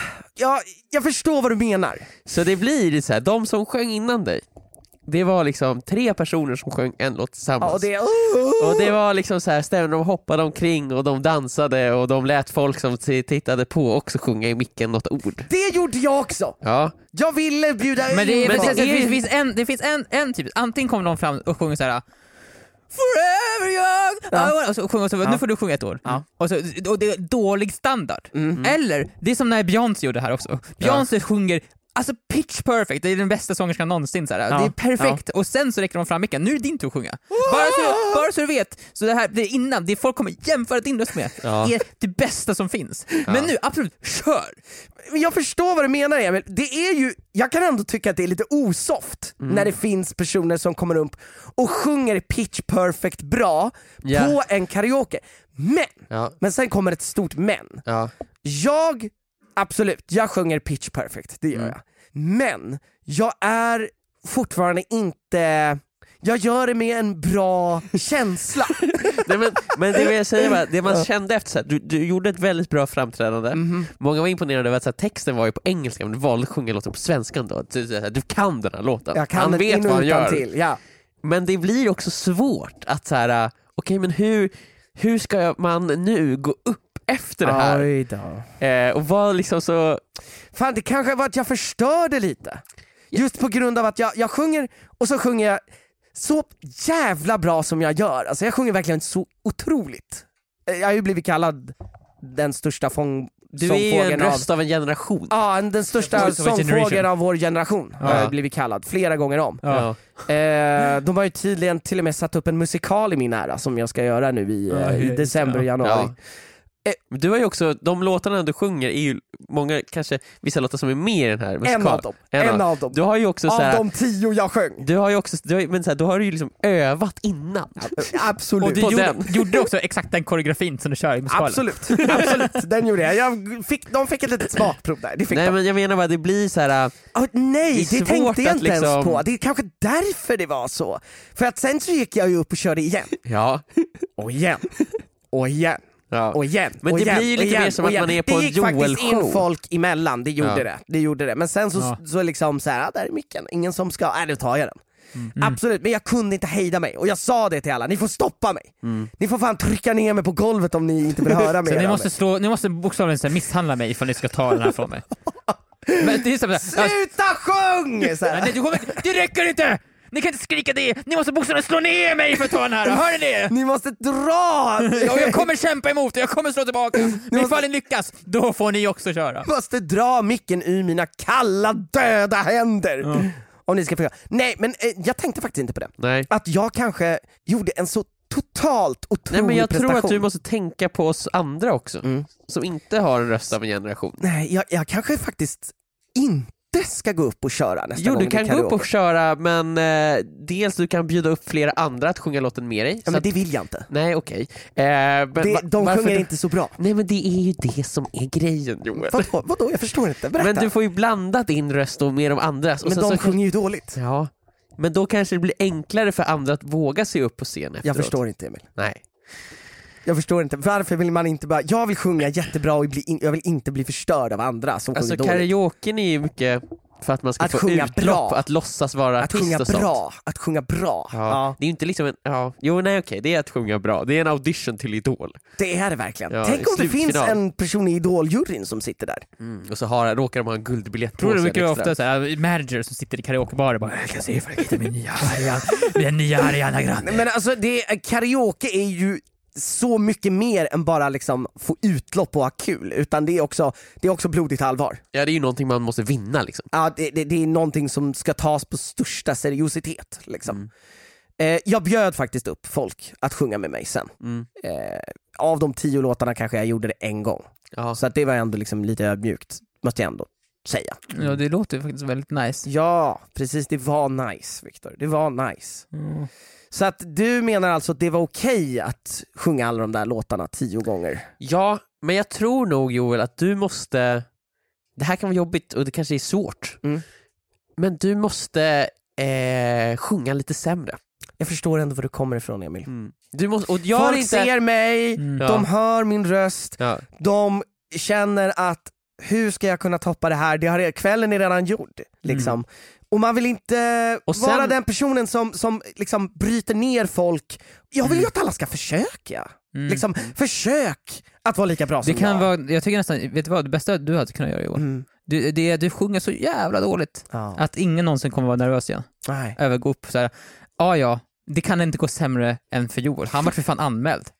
B: Ja, jag förstår vad du menar.
A: Så det blir så här, de som sjöng innan dig, det var liksom tre personer som sjöng en låt tillsammans.
B: Ja, och det...
A: Och det var liksom så här, stämmen, de hoppade omkring och de dansade och de lät folk som t- tittade på också sjunga i micken något ord.
B: Det gjorde jag också!
A: Ja,
B: Jag ville bjuda
C: Men det,
B: in
C: men
B: folk.
C: det, det, finns, finns en, det finns en, en typ, antingen kommer de fram och sjunger så här Forever young,
B: Ja.
C: och så sjunger så,
B: Ja.
C: nu får du sjunga ett år.
B: Ja.
C: Och, så, och det är dålig standard.
B: Mm.
C: Eller, det är som när Beyoncé gjorde det här också. Beyoncé sjunger alltså pitch perfect, det är den bästa sångerskan någonsin så här.
B: Ja.
C: Det är perfekt, och sen så räcker de fram micken, nu är det din tur att sjunga. Bara så, bara så du vet, så det här, det är innan, det folk kommer jämföra din röst med,
A: Ja.
C: är det bästa som finns. Men nu, absolut, kör!
B: Men jag förstår vad du menar Emil. Det är ju, jag kan ändå tycka att det är lite osoft
A: Mm.
B: när det finns personer som kommer upp och sjunger pitch perfect bra
A: Ja.
B: på en karaoke. Men,
A: ja,
B: men sen kommer ett stort men.
A: ja.
B: Jag, absolut, jag sjunger pitch perfect, det gör
A: Mm.
B: jag. Men jag är fortfarande inte, jag gör det med en bra känsla.
A: Nej, men, men det vill jag säga bara, det man kände efter så här, du, du gjorde ett väldigt bra framträdande.
B: Mhm.
A: Många var imponerade över att så här, texten var ju på engelska men du valde att sjunga låten på svenska då. Du, du, du kan den här låten.
B: Jag kan
A: han
B: den
A: vet
B: in
A: vad
B: och
A: han gör.
B: utantill, ja.
A: Men det blir också svårt att så här, okej okay, men hur, hur ska man nu gå upp efter det här?
B: Oj då.
A: Eh, och var liksom så...
B: Fan, det kanske var att jag förstörde lite. Just på grund av att jag, jag sjunger, och så sjunger jag så jävla bra som jag gör. Alltså jag sjunger verkligen så otroligt. Jag har ju blivit kallad den största fång...
A: Du är ju en
B: sångfågeln av...
A: röst av en generation.
B: Ja, den största
C: Voice of a
B: sångfågeln
C: generation.
B: av vår generation har
C: Ja.
B: jag blivit kallad flera gånger om.
C: Ja.
B: Eh, de har ju tydligen till och med satt upp en musikal i min ära som jag ska göra nu i,
C: Ja,
B: eh, i
C: ja,
B: december och
C: ja.
B: januari.
A: Du har ju också, de låtarna du sjunger är ju många, kanske vissa låtar som är med i den här musikalen.
B: En av dem, en, en av dem.
A: Du har ju också
B: av
A: så här,
B: de tio jag sjöng.
A: Du har ju också, du har, men så här, då har du ju liksom övat innan.
B: Absolut.
C: Och du
A: På
C: gjorde,
A: den.
C: gjorde också exakt den koreografin som du kör i musikalen.
B: Absolut, absolut. Den gjorde jag. jag fick, de fick ett litet smakprov där. Det fick
A: Nej
B: de.
A: men jag menar bara, det blir så här.
B: Oh, nej,
A: det är
B: det tänkte jag
A: svårt
B: inte
A: att
B: ens
A: liksom-
B: på. Det är kanske därför det var så. För att sen så gick jag ju upp och körde igen.
A: Ja.
B: Och igen. Och igen.
A: Ja.
B: Och igen.
A: Men
B: och
A: det
B: igen,
A: blir ju
B: och
A: lite
B: igen,
A: mer som
B: och
A: att
B: igen.
A: man är på
B: det
A: en
B: gick faktiskt in
A: Joel-show.
B: folk emellan, det gjorde
A: Ja.
B: det. Det gjorde det. Men sen så,
C: Ja.
B: så liksom så här, ah, där är micken. Ingen som ska, nej nu tar jag den.
C: Mm.
B: Absolut, men jag kunde inte hejda mig. Och jag sa det till alla, ni får stoppa mig.
A: Mm.
B: Ni får fan trycka ner mig på golvet om ni inte vill höra mig.
C: Så ni måste, slå, ni måste bokstavligen så här misshandla mig ifall ni ska ta den här från mig. Men det är så här,
B: Sluta sjung! Så här.
C: nej, det, kommer, det räcker inte! Ni kan inte skrika det! Ni måste bokstavligen slå ner mig för att ta den här, hör ni det?
B: Ni måste dra!
C: Och jag kommer kämpa emot det, jag kommer slå tillbaka. Men ifall ni lyckas, då får ni också köra.
B: Ni måste dra micken ur mina kalla döda händer.
C: Ja.
B: Om ni ska försöka. Nej men eh, jag tänkte faktiskt inte på det.
A: Nej.
B: Att jag kanske gjorde en så totalt otrolig
A: Nej men jag
B: prestation.
A: tror att du måste tänka på oss andra också.
B: Mm.
A: Som inte har en röst av en generation.
B: Nej, jag, jag kanske faktiskt inte ska gå upp och köra nästa
A: Jo
B: gång
A: du kan
B: det
A: gå
B: är
A: upp och
B: karaoke.
A: köra, men eh, dels du kan bjuda upp flera andra att sjunga låten med dig.
B: Ja,
A: så
B: men
A: att,
B: det vill jag inte.
A: nej okej. Eh, men
B: Det,
A: va-
B: de
A: varför
B: sjunger
A: du-
B: inte så bra.
A: Nej men det är ju det som är grejen Joel.
B: Vadå? Vadå? Jag förstår inte. Berätta.
A: Men du får ju blanda din röst och med de andras. Och
B: Men
A: sen
B: de
A: så kan-
B: sjunger ju dåligt.
A: Ja, men då kanske det blir enklare för andra att våga se upp på scen efteråt.
B: Jag förstår inte, Emil.
A: Nej.
B: Jag förstår inte. Varför vill man inte bara... Jag vill sjunga jättebra och bli in... jag vill inte bli förstörd av andra som
A: Alltså
B: sjunger dåligt.
A: karaoken är ju mycket för att man ska
B: Att
A: få
B: sjunga
A: utlopp,
B: bra.
A: att låtsas vara
B: Att
A: artist
B: sjunga
A: och sånt.
B: bra. Att sjunga bra.
A: Ja.
B: Ja.
A: Det är ju inte liksom en, ja, jo nej okej, det är att sjunga bra. Det är en audition till Idol.
B: Det är det verkligen.
A: Ja,
B: Tänk om det
A: slutfinal.
B: finns en person i Idoljuryn som sitter där.
A: Mm. Och så har, råkar de ha en guldbiljett på
C: Tror du
A: sig
C: mycket
A: extra.
C: ofta så här, manager som sitter i karaokebarer och bara jag kan se ifall jag hittar min nya Ariana, min nya Ariana Grande.
B: Men alltså det, karaoke är ju så mycket mer än bara liksom få utlopp och ha kul, utan det är också, det är också blodigt allvar.
A: Ja det är ju någonting man måste vinna liksom.
B: Ja, det, det, det är någonting som ska tas på största seriositet liksom.
A: Mm.
B: Eh, jag bjöd faktiskt upp folk att sjunga med mig sen.
A: Mm.
B: Eh, av de tio låtarna kanske jag gjorde det en gång.
A: Ja.
B: Så att det var ändå liksom lite ödmjukt, måste jag ändå säga.
C: Ja, det låter ju faktiskt väldigt nice.
B: Ja, precis, det var nice Viktor, det var nice.
C: Mm.
B: Så att du menar alltså att det var okej att sjunga alla de där låtarna tio gånger?
A: Ja, men jag tror nog Joel att du måste, det här kan vara jobbigt och det kanske är svårt,
B: Mm.
A: men du måste eh, sjunga lite sämre.
B: Jag förstår ändå var du kommer ifrån, Emil.
A: Mm. Du måste, och jag
B: Folk
A: är inte,
B: ser mig,
C: Mm.
B: de hör min röst,
A: ja.
B: de känner att hur ska jag kunna toppa det här? Det har, kvällen är redan gjord. Liksom. Och man vill inte
A: Och sen-
B: vara den personen som, som liksom bryter ner folk. Jag vill ju att alla ska försöka.
C: Mm.
B: Liksom, försök att vara lika bra
C: Det
B: som
C: kan
B: jag.
C: vara, jag tycker nästan, vet du vad, det bästa du hade kunnat göra Johan?
B: Mm.
C: Du, det, du sjunger så jävla dåligt
B: Ja.
C: att ingen någonsin kommer vara nervös igen.
B: Nej.
C: Över gå upp så här. Ja ja, det kan inte gå sämre än för Joel. Han var för fan anmäld.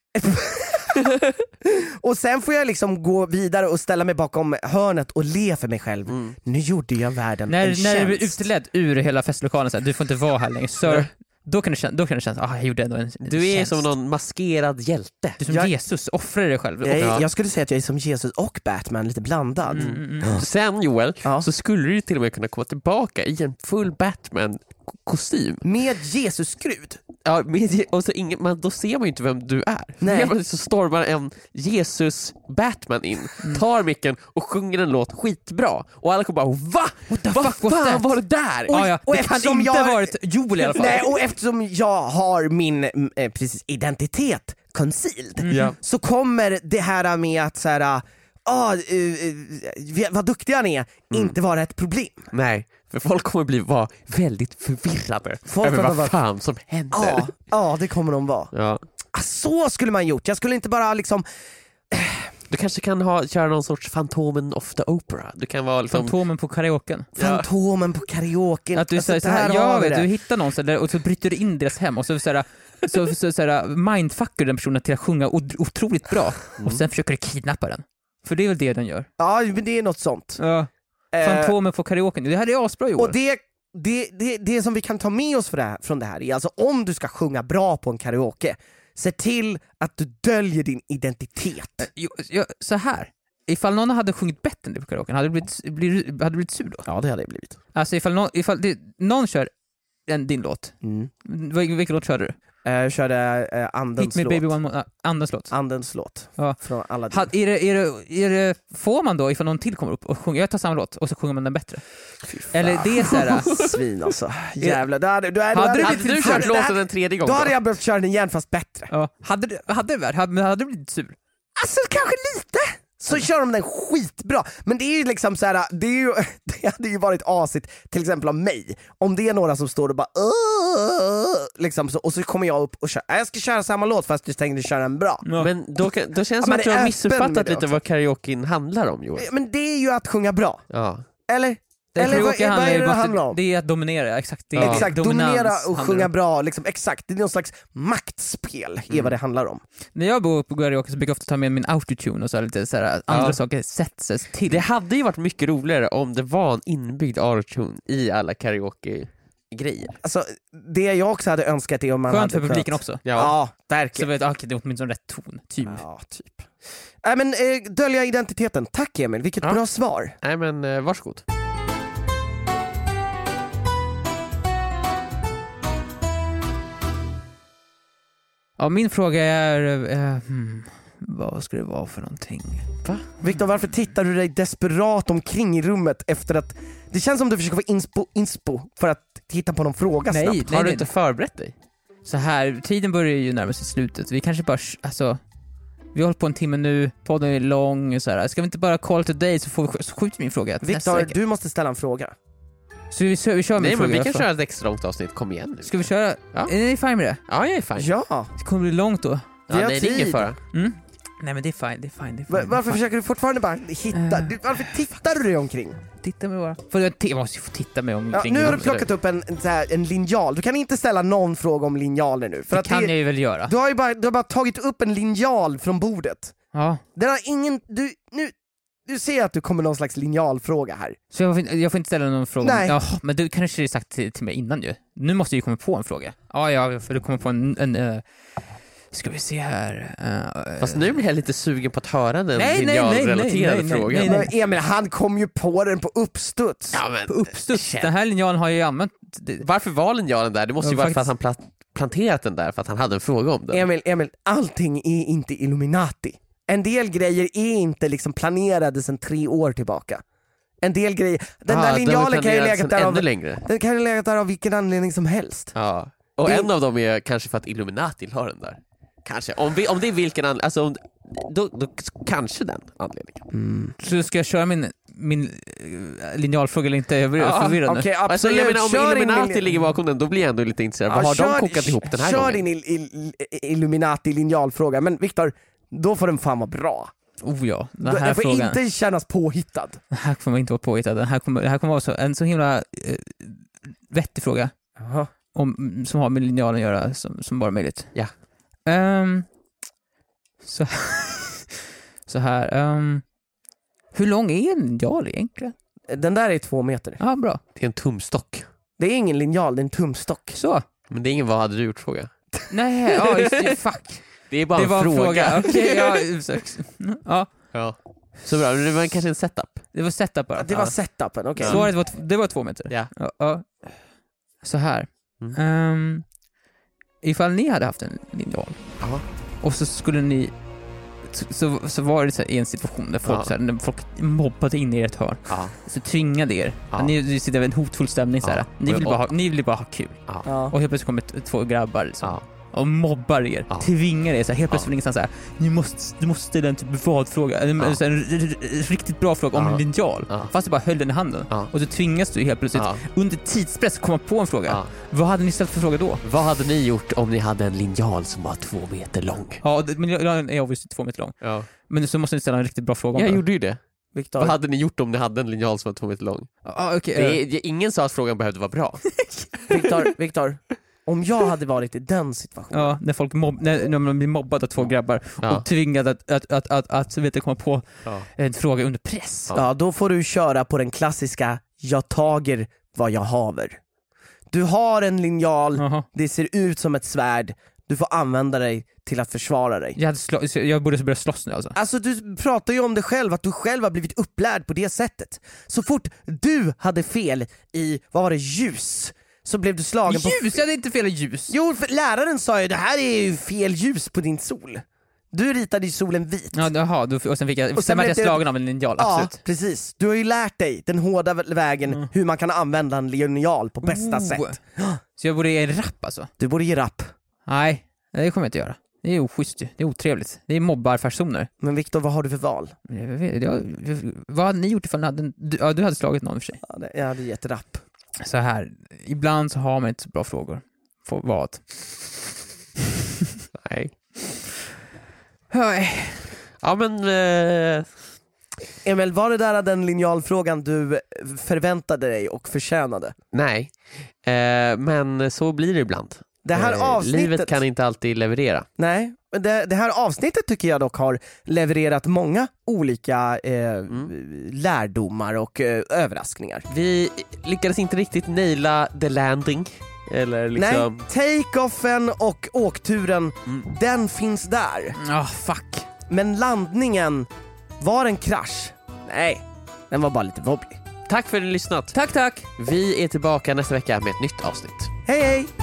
B: Och sen får jag liksom gå vidare och ställa mig bakom hörnet och le för mig själv.
A: Mm.
B: Nu gjorde jag världen
C: När,
B: en
C: när du blir
B: tjänst.
C: utledd ur hela festlokalen så här, du får inte vara här längre, sir. Då kan du känna, då kan du känna ah, jag gjorde ändå en, en
A: Du är
C: tjänst.
A: som någon maskerad hjälte.
C: Du är som
B: Jag-
C: Jesus, offra dig själv.
B: Jag,
A: Ja.
B: jag skulle säga att jag är som Jesus och Batman, lite blandad.
C: Mm, mm, mm.
A: Sen Joel,
B: Ja.
A: så skulle du ju till och med kunna komma tillbaka i en full Batman-kostym.
B: Med Jesus-skrud.
A: Ja, med, och så ingen, man, då ser man ju inte vem du är.
B: Nej.
A: Helt plötsligt så stormar en Jesus-Batman in, tar micken och sjunger en låt skitbra. Och alla kommer bara va?
C: What the
A: Vad
C: fuck was
A: fan
C: that?
A: var det där?
B: Oj,
C: Ja, ja.
B: och
C: Det kan
B: eftersom
C: inte
B: jag-
C: ha varit Joel i alla fall.
B: Nej, och eftersom jag har min mm, eh, precis, identitet concealed,
C: Mm.
A: Ja.
B: så kommer det här med att så här, ah, uh, uh, vad duktiga ni är,
A: Mm.
B: inte vara ett problem.
A: Nej, för folk kommer bli vara väldigt förvirrade
B: Folk
A: över
B: kommer
A: vad
B: vara-
A: fan som händer.
B: Ja, ja, det kommer de vara.
A: Ja.
B: Ah, så skulle man gjort, jag skulle inte bara liksom
A: Du kanske kan ha, köra någon sorts Fantomen of the Opera. Du kan vara liksom...
C: Fantomen på karaoken.
B: Fantomen på karaoke.
C: Att du
B: Alltså,
C: säger så här,
B: där
C: jag
B: har vi
C: vet,
B: det.
C: du hittar någon så där, och så bryter du in deras hem och så, så, här, så, så, så här, mindfuckar den personen till att sjunga o- otroligt bra och sen försöker du kidnappa den. För det är väl det den gör.
B: Ja, men det är något sånt.
C: Ja.
B: Eh,
C: Fantomen på karaoken, det här är asbra Joel.
B: Och det, det, det, det som vi kan ta med oss för det här, från det här är alltså om du ska sjunga bra på en karaoke, Se till att du döljer din identitet.
C: Jo, jo, så här. Ifall någon hade sjungit bättre än det på karaoke, hade du blivit, blivit, hade du blivit sur då?
B: Ja, det hade jag blivit.
C: Alltså ifall någon, ifall det, någon kör en, din låt,
B: Mm.
C: Vil, vilken låt körde du?
B: Jag körde uh, Andens
C: Hit me
B: låt.
C: baby one more, uh, Andens låt.
B: Andens låt.
C: Ja.
B: Från alla
C: Had, är det, är det, är det, får man då ifall någon till kommer upp och sjunger, jag tar samma låt och så sjunger man den bättre? Eller det är såhär...
B: Svin alltså. Jävlar. Då hade, du,
C: Hade
B: hade,
C: du
A: Hade
C: blivit
A: du
C: sur?
A: kört låten en tredje gång
B: då
A: då?
B: hade jag behövt köra den igen fast bättre.
C: Ja. Hade du, hade du, hade, hade du blivit sur?
B: Alltså kanske lite. Så kör de den skitbra. Men det är ju liksom så här, det, är ju, det hade ju varit asigt till exempel av mig. Om det är några som står och bara Åh! liksom så, och så kommer jag upp och kör. Jag ska köra samma låt fast du tänkte köra en bra.
C: Ja.
A: Men då, kan- då känns det
B: Ja,
A: som
B: men
A: att du
B: är
A: har
B: öppen
A: missuppfattat
B: med det
A: lite
B: också.
A: vad karaoken handlar om, Joel.
B: Men det är ju att sjunga bra.
A: Ja.
B: Eller?
C: Det,
B: Eller vad,
C: karaoke
B: vad
C: handlar
B: är
C: ju
B: det det
C: bara-
B: handlar om?
C: det är att dominera, exakt. Det är
A: Ja.
B: Exakt,
C: dominans
B: dominera och
C: handlar
B: sjunga
C: om.
B: bra, liksom, exakt. Det är någon slags maktspel, är
A: Mm.
B: vad det handlar om.
C: När jag bor på karaoke så brukar jag ofta ta med min autotune och så här, lite så här, andra
A: Ja.
C: saker sätts till.
A: Det hade ju varit mycket roligare om det var en inbyggd autotune i alla karaoke-grejer.
B: Alltså, det jag också hade önskat är om man
C: Skönt
B: hade
C: för publiken
B: kunnat-
C: också.
A: Ja.
B: Ja,
C: Så
B: verkligen.
C: vet jag, okej, det är åtminstone rätt ton, typ.
B: Ja, typ. Nej men eh, dölja identiteten. Tack Emil, vilket
A: Ja.
B: bra svar.
A: Nej men eh, varsågod.
C: Ja, min fråga är, eh, hmm, vad ska det vara för någonting?
B: Viktor, varför tittar du dig desperat omkring i rummet efter att... Det känns som du försöker få inspo, inspo för att hitta på någon fråga
C: Nej,
B: snabbt.
C: nej,
A: Har du
C: nej.
A: inte förberett dig?
C: Så här, tiden börjar ju närma sig slutet. Vi kanske bara, alltså, vi har hållit på en timme nu, podden är lång, så här. Ska vi inte bara call today så får vi så skjuter min fråga nästa
B: Viktor,
C: vecka.
B: du måste ställa en fråga.
C: Så vi, vi, vi kör min
A: Nej
C: fråga
A: men vi
C: i alla
A: kan
C: fall.
A: köra ett extra långt avsnitt, kom igen nu.
C: Ska vi köra?
A: Ja.
C: Är ni fine med det?
A: Ja, jag är fine.
B: Ja,
C: Det kommer bli långt då.
B: vi har
A: Ja, nej, det är ingen
B: tid.
A: fara.
C: Mm? Nej men det är fine, det är fine. Det är fine,
B: Va-
C: det är
B: varför
C: fine.
B: försöker du fortfarande bara hitta...
C: Eh.
B: Du, varför tittar du dig omkring?
C: Titta mig bara. För jag, jag måste ju få titta mig
B: Ja,
C: omkring.
B: nu har du
C: också.
B: plockat upp en, en, så här, en linjal. Du kan inte ställa någon fråga om linjaler nu. För
C: Det
B: att
C: kan
B: det,
C: jag ju väl göra.
B: du, har ju bara, du har bara tagit upp en linjal från bordet.
C: Ja.
B: Den har ingen... Du, nu, du ser att du kommer någon slags linjalfråga här.
C: Så jag får, inte- jag får inte ställa någon fråga?
B: Nej.
C: Ja, men du kanske har sagt till, till mig innan ju. Nu måste jag ju komma på en fråga. Ja, ja, för du kommer på en... en uh, ska vi se här... Uh,
A: Fast nu blir jag lite sugen på att höra den
C: Nej, nej, nej,
A: linjalrelaterade
C: nej, nej,
A: frågan.
C: nej, nej.
B: Men Emil, han kom ju på den på uppstuds.
A: Ja, men,
C: på uppstuds.
A: shit.
C: Den här linjalen har jag ju använt... Det,
A: Varför var linjalen där? Det måste ju
C: Ja,
A: vara för att han pla- planterat den där för att han hade en fråga om den.
B: Emil, Emil, allting är inte Illuminati. En del grejer är inte liksom planerade sedan tre år tillbaka. En del grejer... Den
A: Ah,
B: där
A: de är
B: linjalen kan ju
A: planerade
B: legat
A: sedan
B: där av...
A: ännu längre.
B: Den kan ju legat där av vilken anledning som helst.
A: Ja. Och
B: Det-
A: en av dem är kanske för att Illuminati har den där. Kanske. Om, vi, om det är vilken anledning, alltså om, då, då kanske den anledningen.
C: så ska jag köra min, min uh, linjalfråga eller inte? Jag blir
A: Ja,
C: förvirrad nu.
B: Okej,
A: Alltså,
B: absolut.
A: jag menar, om
B: Kör din
A: Illuminati
B: lin-
A: ligger bakom den, då blir jag ändå lite intresserad.
B: Ja,
A: Vad har
B: kör-
A: de kokat ihop den här
B: Kör
A: gången?
B: din il- il- Illuminati linjalfråga. Men Viktor, då får den fan vara bra.
C: Oh ja, den
B: Den
C: här
B: får
C: frågan.
B: inte kännas påhittad.
C: Den här kommer inte vara påhittad. Den här kommer, det här kommer vara så, en så himla uh, vettig fråga.
B: Jaha.
C: Om, som har med linjalen att göra som, som bara möjligt.
A: Ja.
C: Ehm, så, så här. ehm, hur lång är en linjal egentligen?
B: Den där är två meter.
C: Ja, bra.
A: Det är en tumstock.
B: Det är ingen linjal, det är en tumstock.
C: Så.
A: Men det är ingen vad hade du gjort fråga.
C: Nej, ja, just det. Fuck.
A: Det är bara
C: Det
A: en
C: var en
A: fråga.
C: fråga. Okej, ja, ja.
A: Ja. Så bra, det var kanske en setup.
C: Det var setup bara.
B: Det var
C: Ja.
B: setupen, okej.
A: Ja.
C: Svaret var, t- det var två meter.
A: Ja.
C: Ja, ja. Så här.
A: Mm.
C: Ehm, ifall ni hade haft en linjal
A: Ja.
C: och så skulle ni så, så var det så här, i en situation där folk,
A: Ja.
C: så här, när folk mobbade in i ett hörn,
A: Ja.
C: så tvingade er.
A: Ja.
C: Ni, ni sitter i en hotfull stämning så här.
A: Ja.
C: Ni, vill
A: Och-
C: bara ha, ni vill bara ha kul.
B: Ja.
C: Och helt plötsligt kommer t- två grabbar liksom,
A: Ja.
C: och mobbar er,
A: Ja.
C: tvingar er så här, helt plötsligt
A: Ja.
C: från ingenstans så här, ni måste, du måste ställa en typ vadfråga, en,
A: Ja.
C: så här, en r- r- riktigt bra fråga om
A: Ja.
C: en linjal,
A: Ja.
C: fast du bara höll den i handen.
A: Ja.
C: Och så tvingas du helt plötsligt
A: Ja.
C: under tidspress komma på en fråga.
A: Ja.
C: Vad hade ni ställt för fråga då?
A: Vad hade ni gjort om ni hade en linjal som var två meter lång?
C: Ja, det- men den är obviously två meter lång.
A: Ja.
C: Men så måste ni ställa en riktigt bra fråga om
A: Jag
C: det.
A: gjorde ju det.
B: Viktor,
A: Vad hade ni gjort om ni hade en linjal som var två meter lång?
C: Ja, okej.
A: Det
C: eh,
A: är, ingen sa att frågan behövde vara bra.
B: Viktor, Viktor. Om jag hade varit i den situationen.
C: Ja, när folk mobb, när, när man blir mobbad av två grabbar
A: Ja.
C: och tvingad att, att, att, att, att, vet du, komma på
A: Ja.
C: en fråga under press.
A: Ja.
B: Ja, då får du köra på den klassiska jag tager vad jag haver. Du har en linjal,
C: Jaha.
B: det ser ut som ett svärd. du får använda dig till att försvara dig.
C: Jag, hade slå- jag borde börja slåss nu alltså.
B: Alltså du pratar ju om dig själv, att du själv har blivit upplärd på det sättet. Så fort du hade fel i, vad var det, ljus, så blev du slagen på...
C: Ljus? Jag hade inte fel i ljus.
B: Jo, för läraren sa ju, det här är ju fel ljus på din sol. Du ritade ju solen vit.
C: Ja, jaha, då, och sen fick jag,
B: Och sen
C: sen var
B: blev
C: jag
B: det-
C: slagen av en linjal,
B: Ja,
C: absolut.
B: precis. Du har ju lärt dig den hårda vägen
C: Mm.
B: hur man kan använda en linjal på bästa
C: Oh.
B: sätt.
C: Så jag borde ge en rapp alltså?
B: Du borde ge rapp.
C: Nej, det kommer jag inte göra. Det är oschysst ju. Det är otrevligt. Det är mobbarpersoner.
B: Men Viktor, vad har du för val?
C: Jag vet, jag, vad hade ni gjort ifall ni hade, en- du, ja, du hade slagit någon i och för sig.
B: Ja, det- jag hade gett rapp.
C: Så här, ibland så har man inte så bra frågor. För vad?
A: Nej.
C: Nej.
A: Ja men... Eh,
B: Emil, var det där den linjalfrågan du förväntade dig och förtjänade?
A: nej. Eh, men så blir det ibland.
B: Det här
A: Eh,
B: avsnittet...
A: Livet kan inte alltid leverera.
B: Nej, men det, det här avsnittet tycker jag dock har levererat många olika eh,
A: Mm.
B: lärdomar och eh, överraskningar.
A: Vi lyckades inte riktigt naila the landing. Eller liksom...
B: Nej, take-offen och åkturen,
A: Mm.
B: den finns där.
C: Ah, fuck.
B: Men landningen, var en krasch? Nej, den var bara lite wobbly.
A: Tack för att ni har lyssnat.
C: Tack, tack.
A: Vi är tillbaka nästa vecka med ett nytt avsnitt.
B: Hej hej!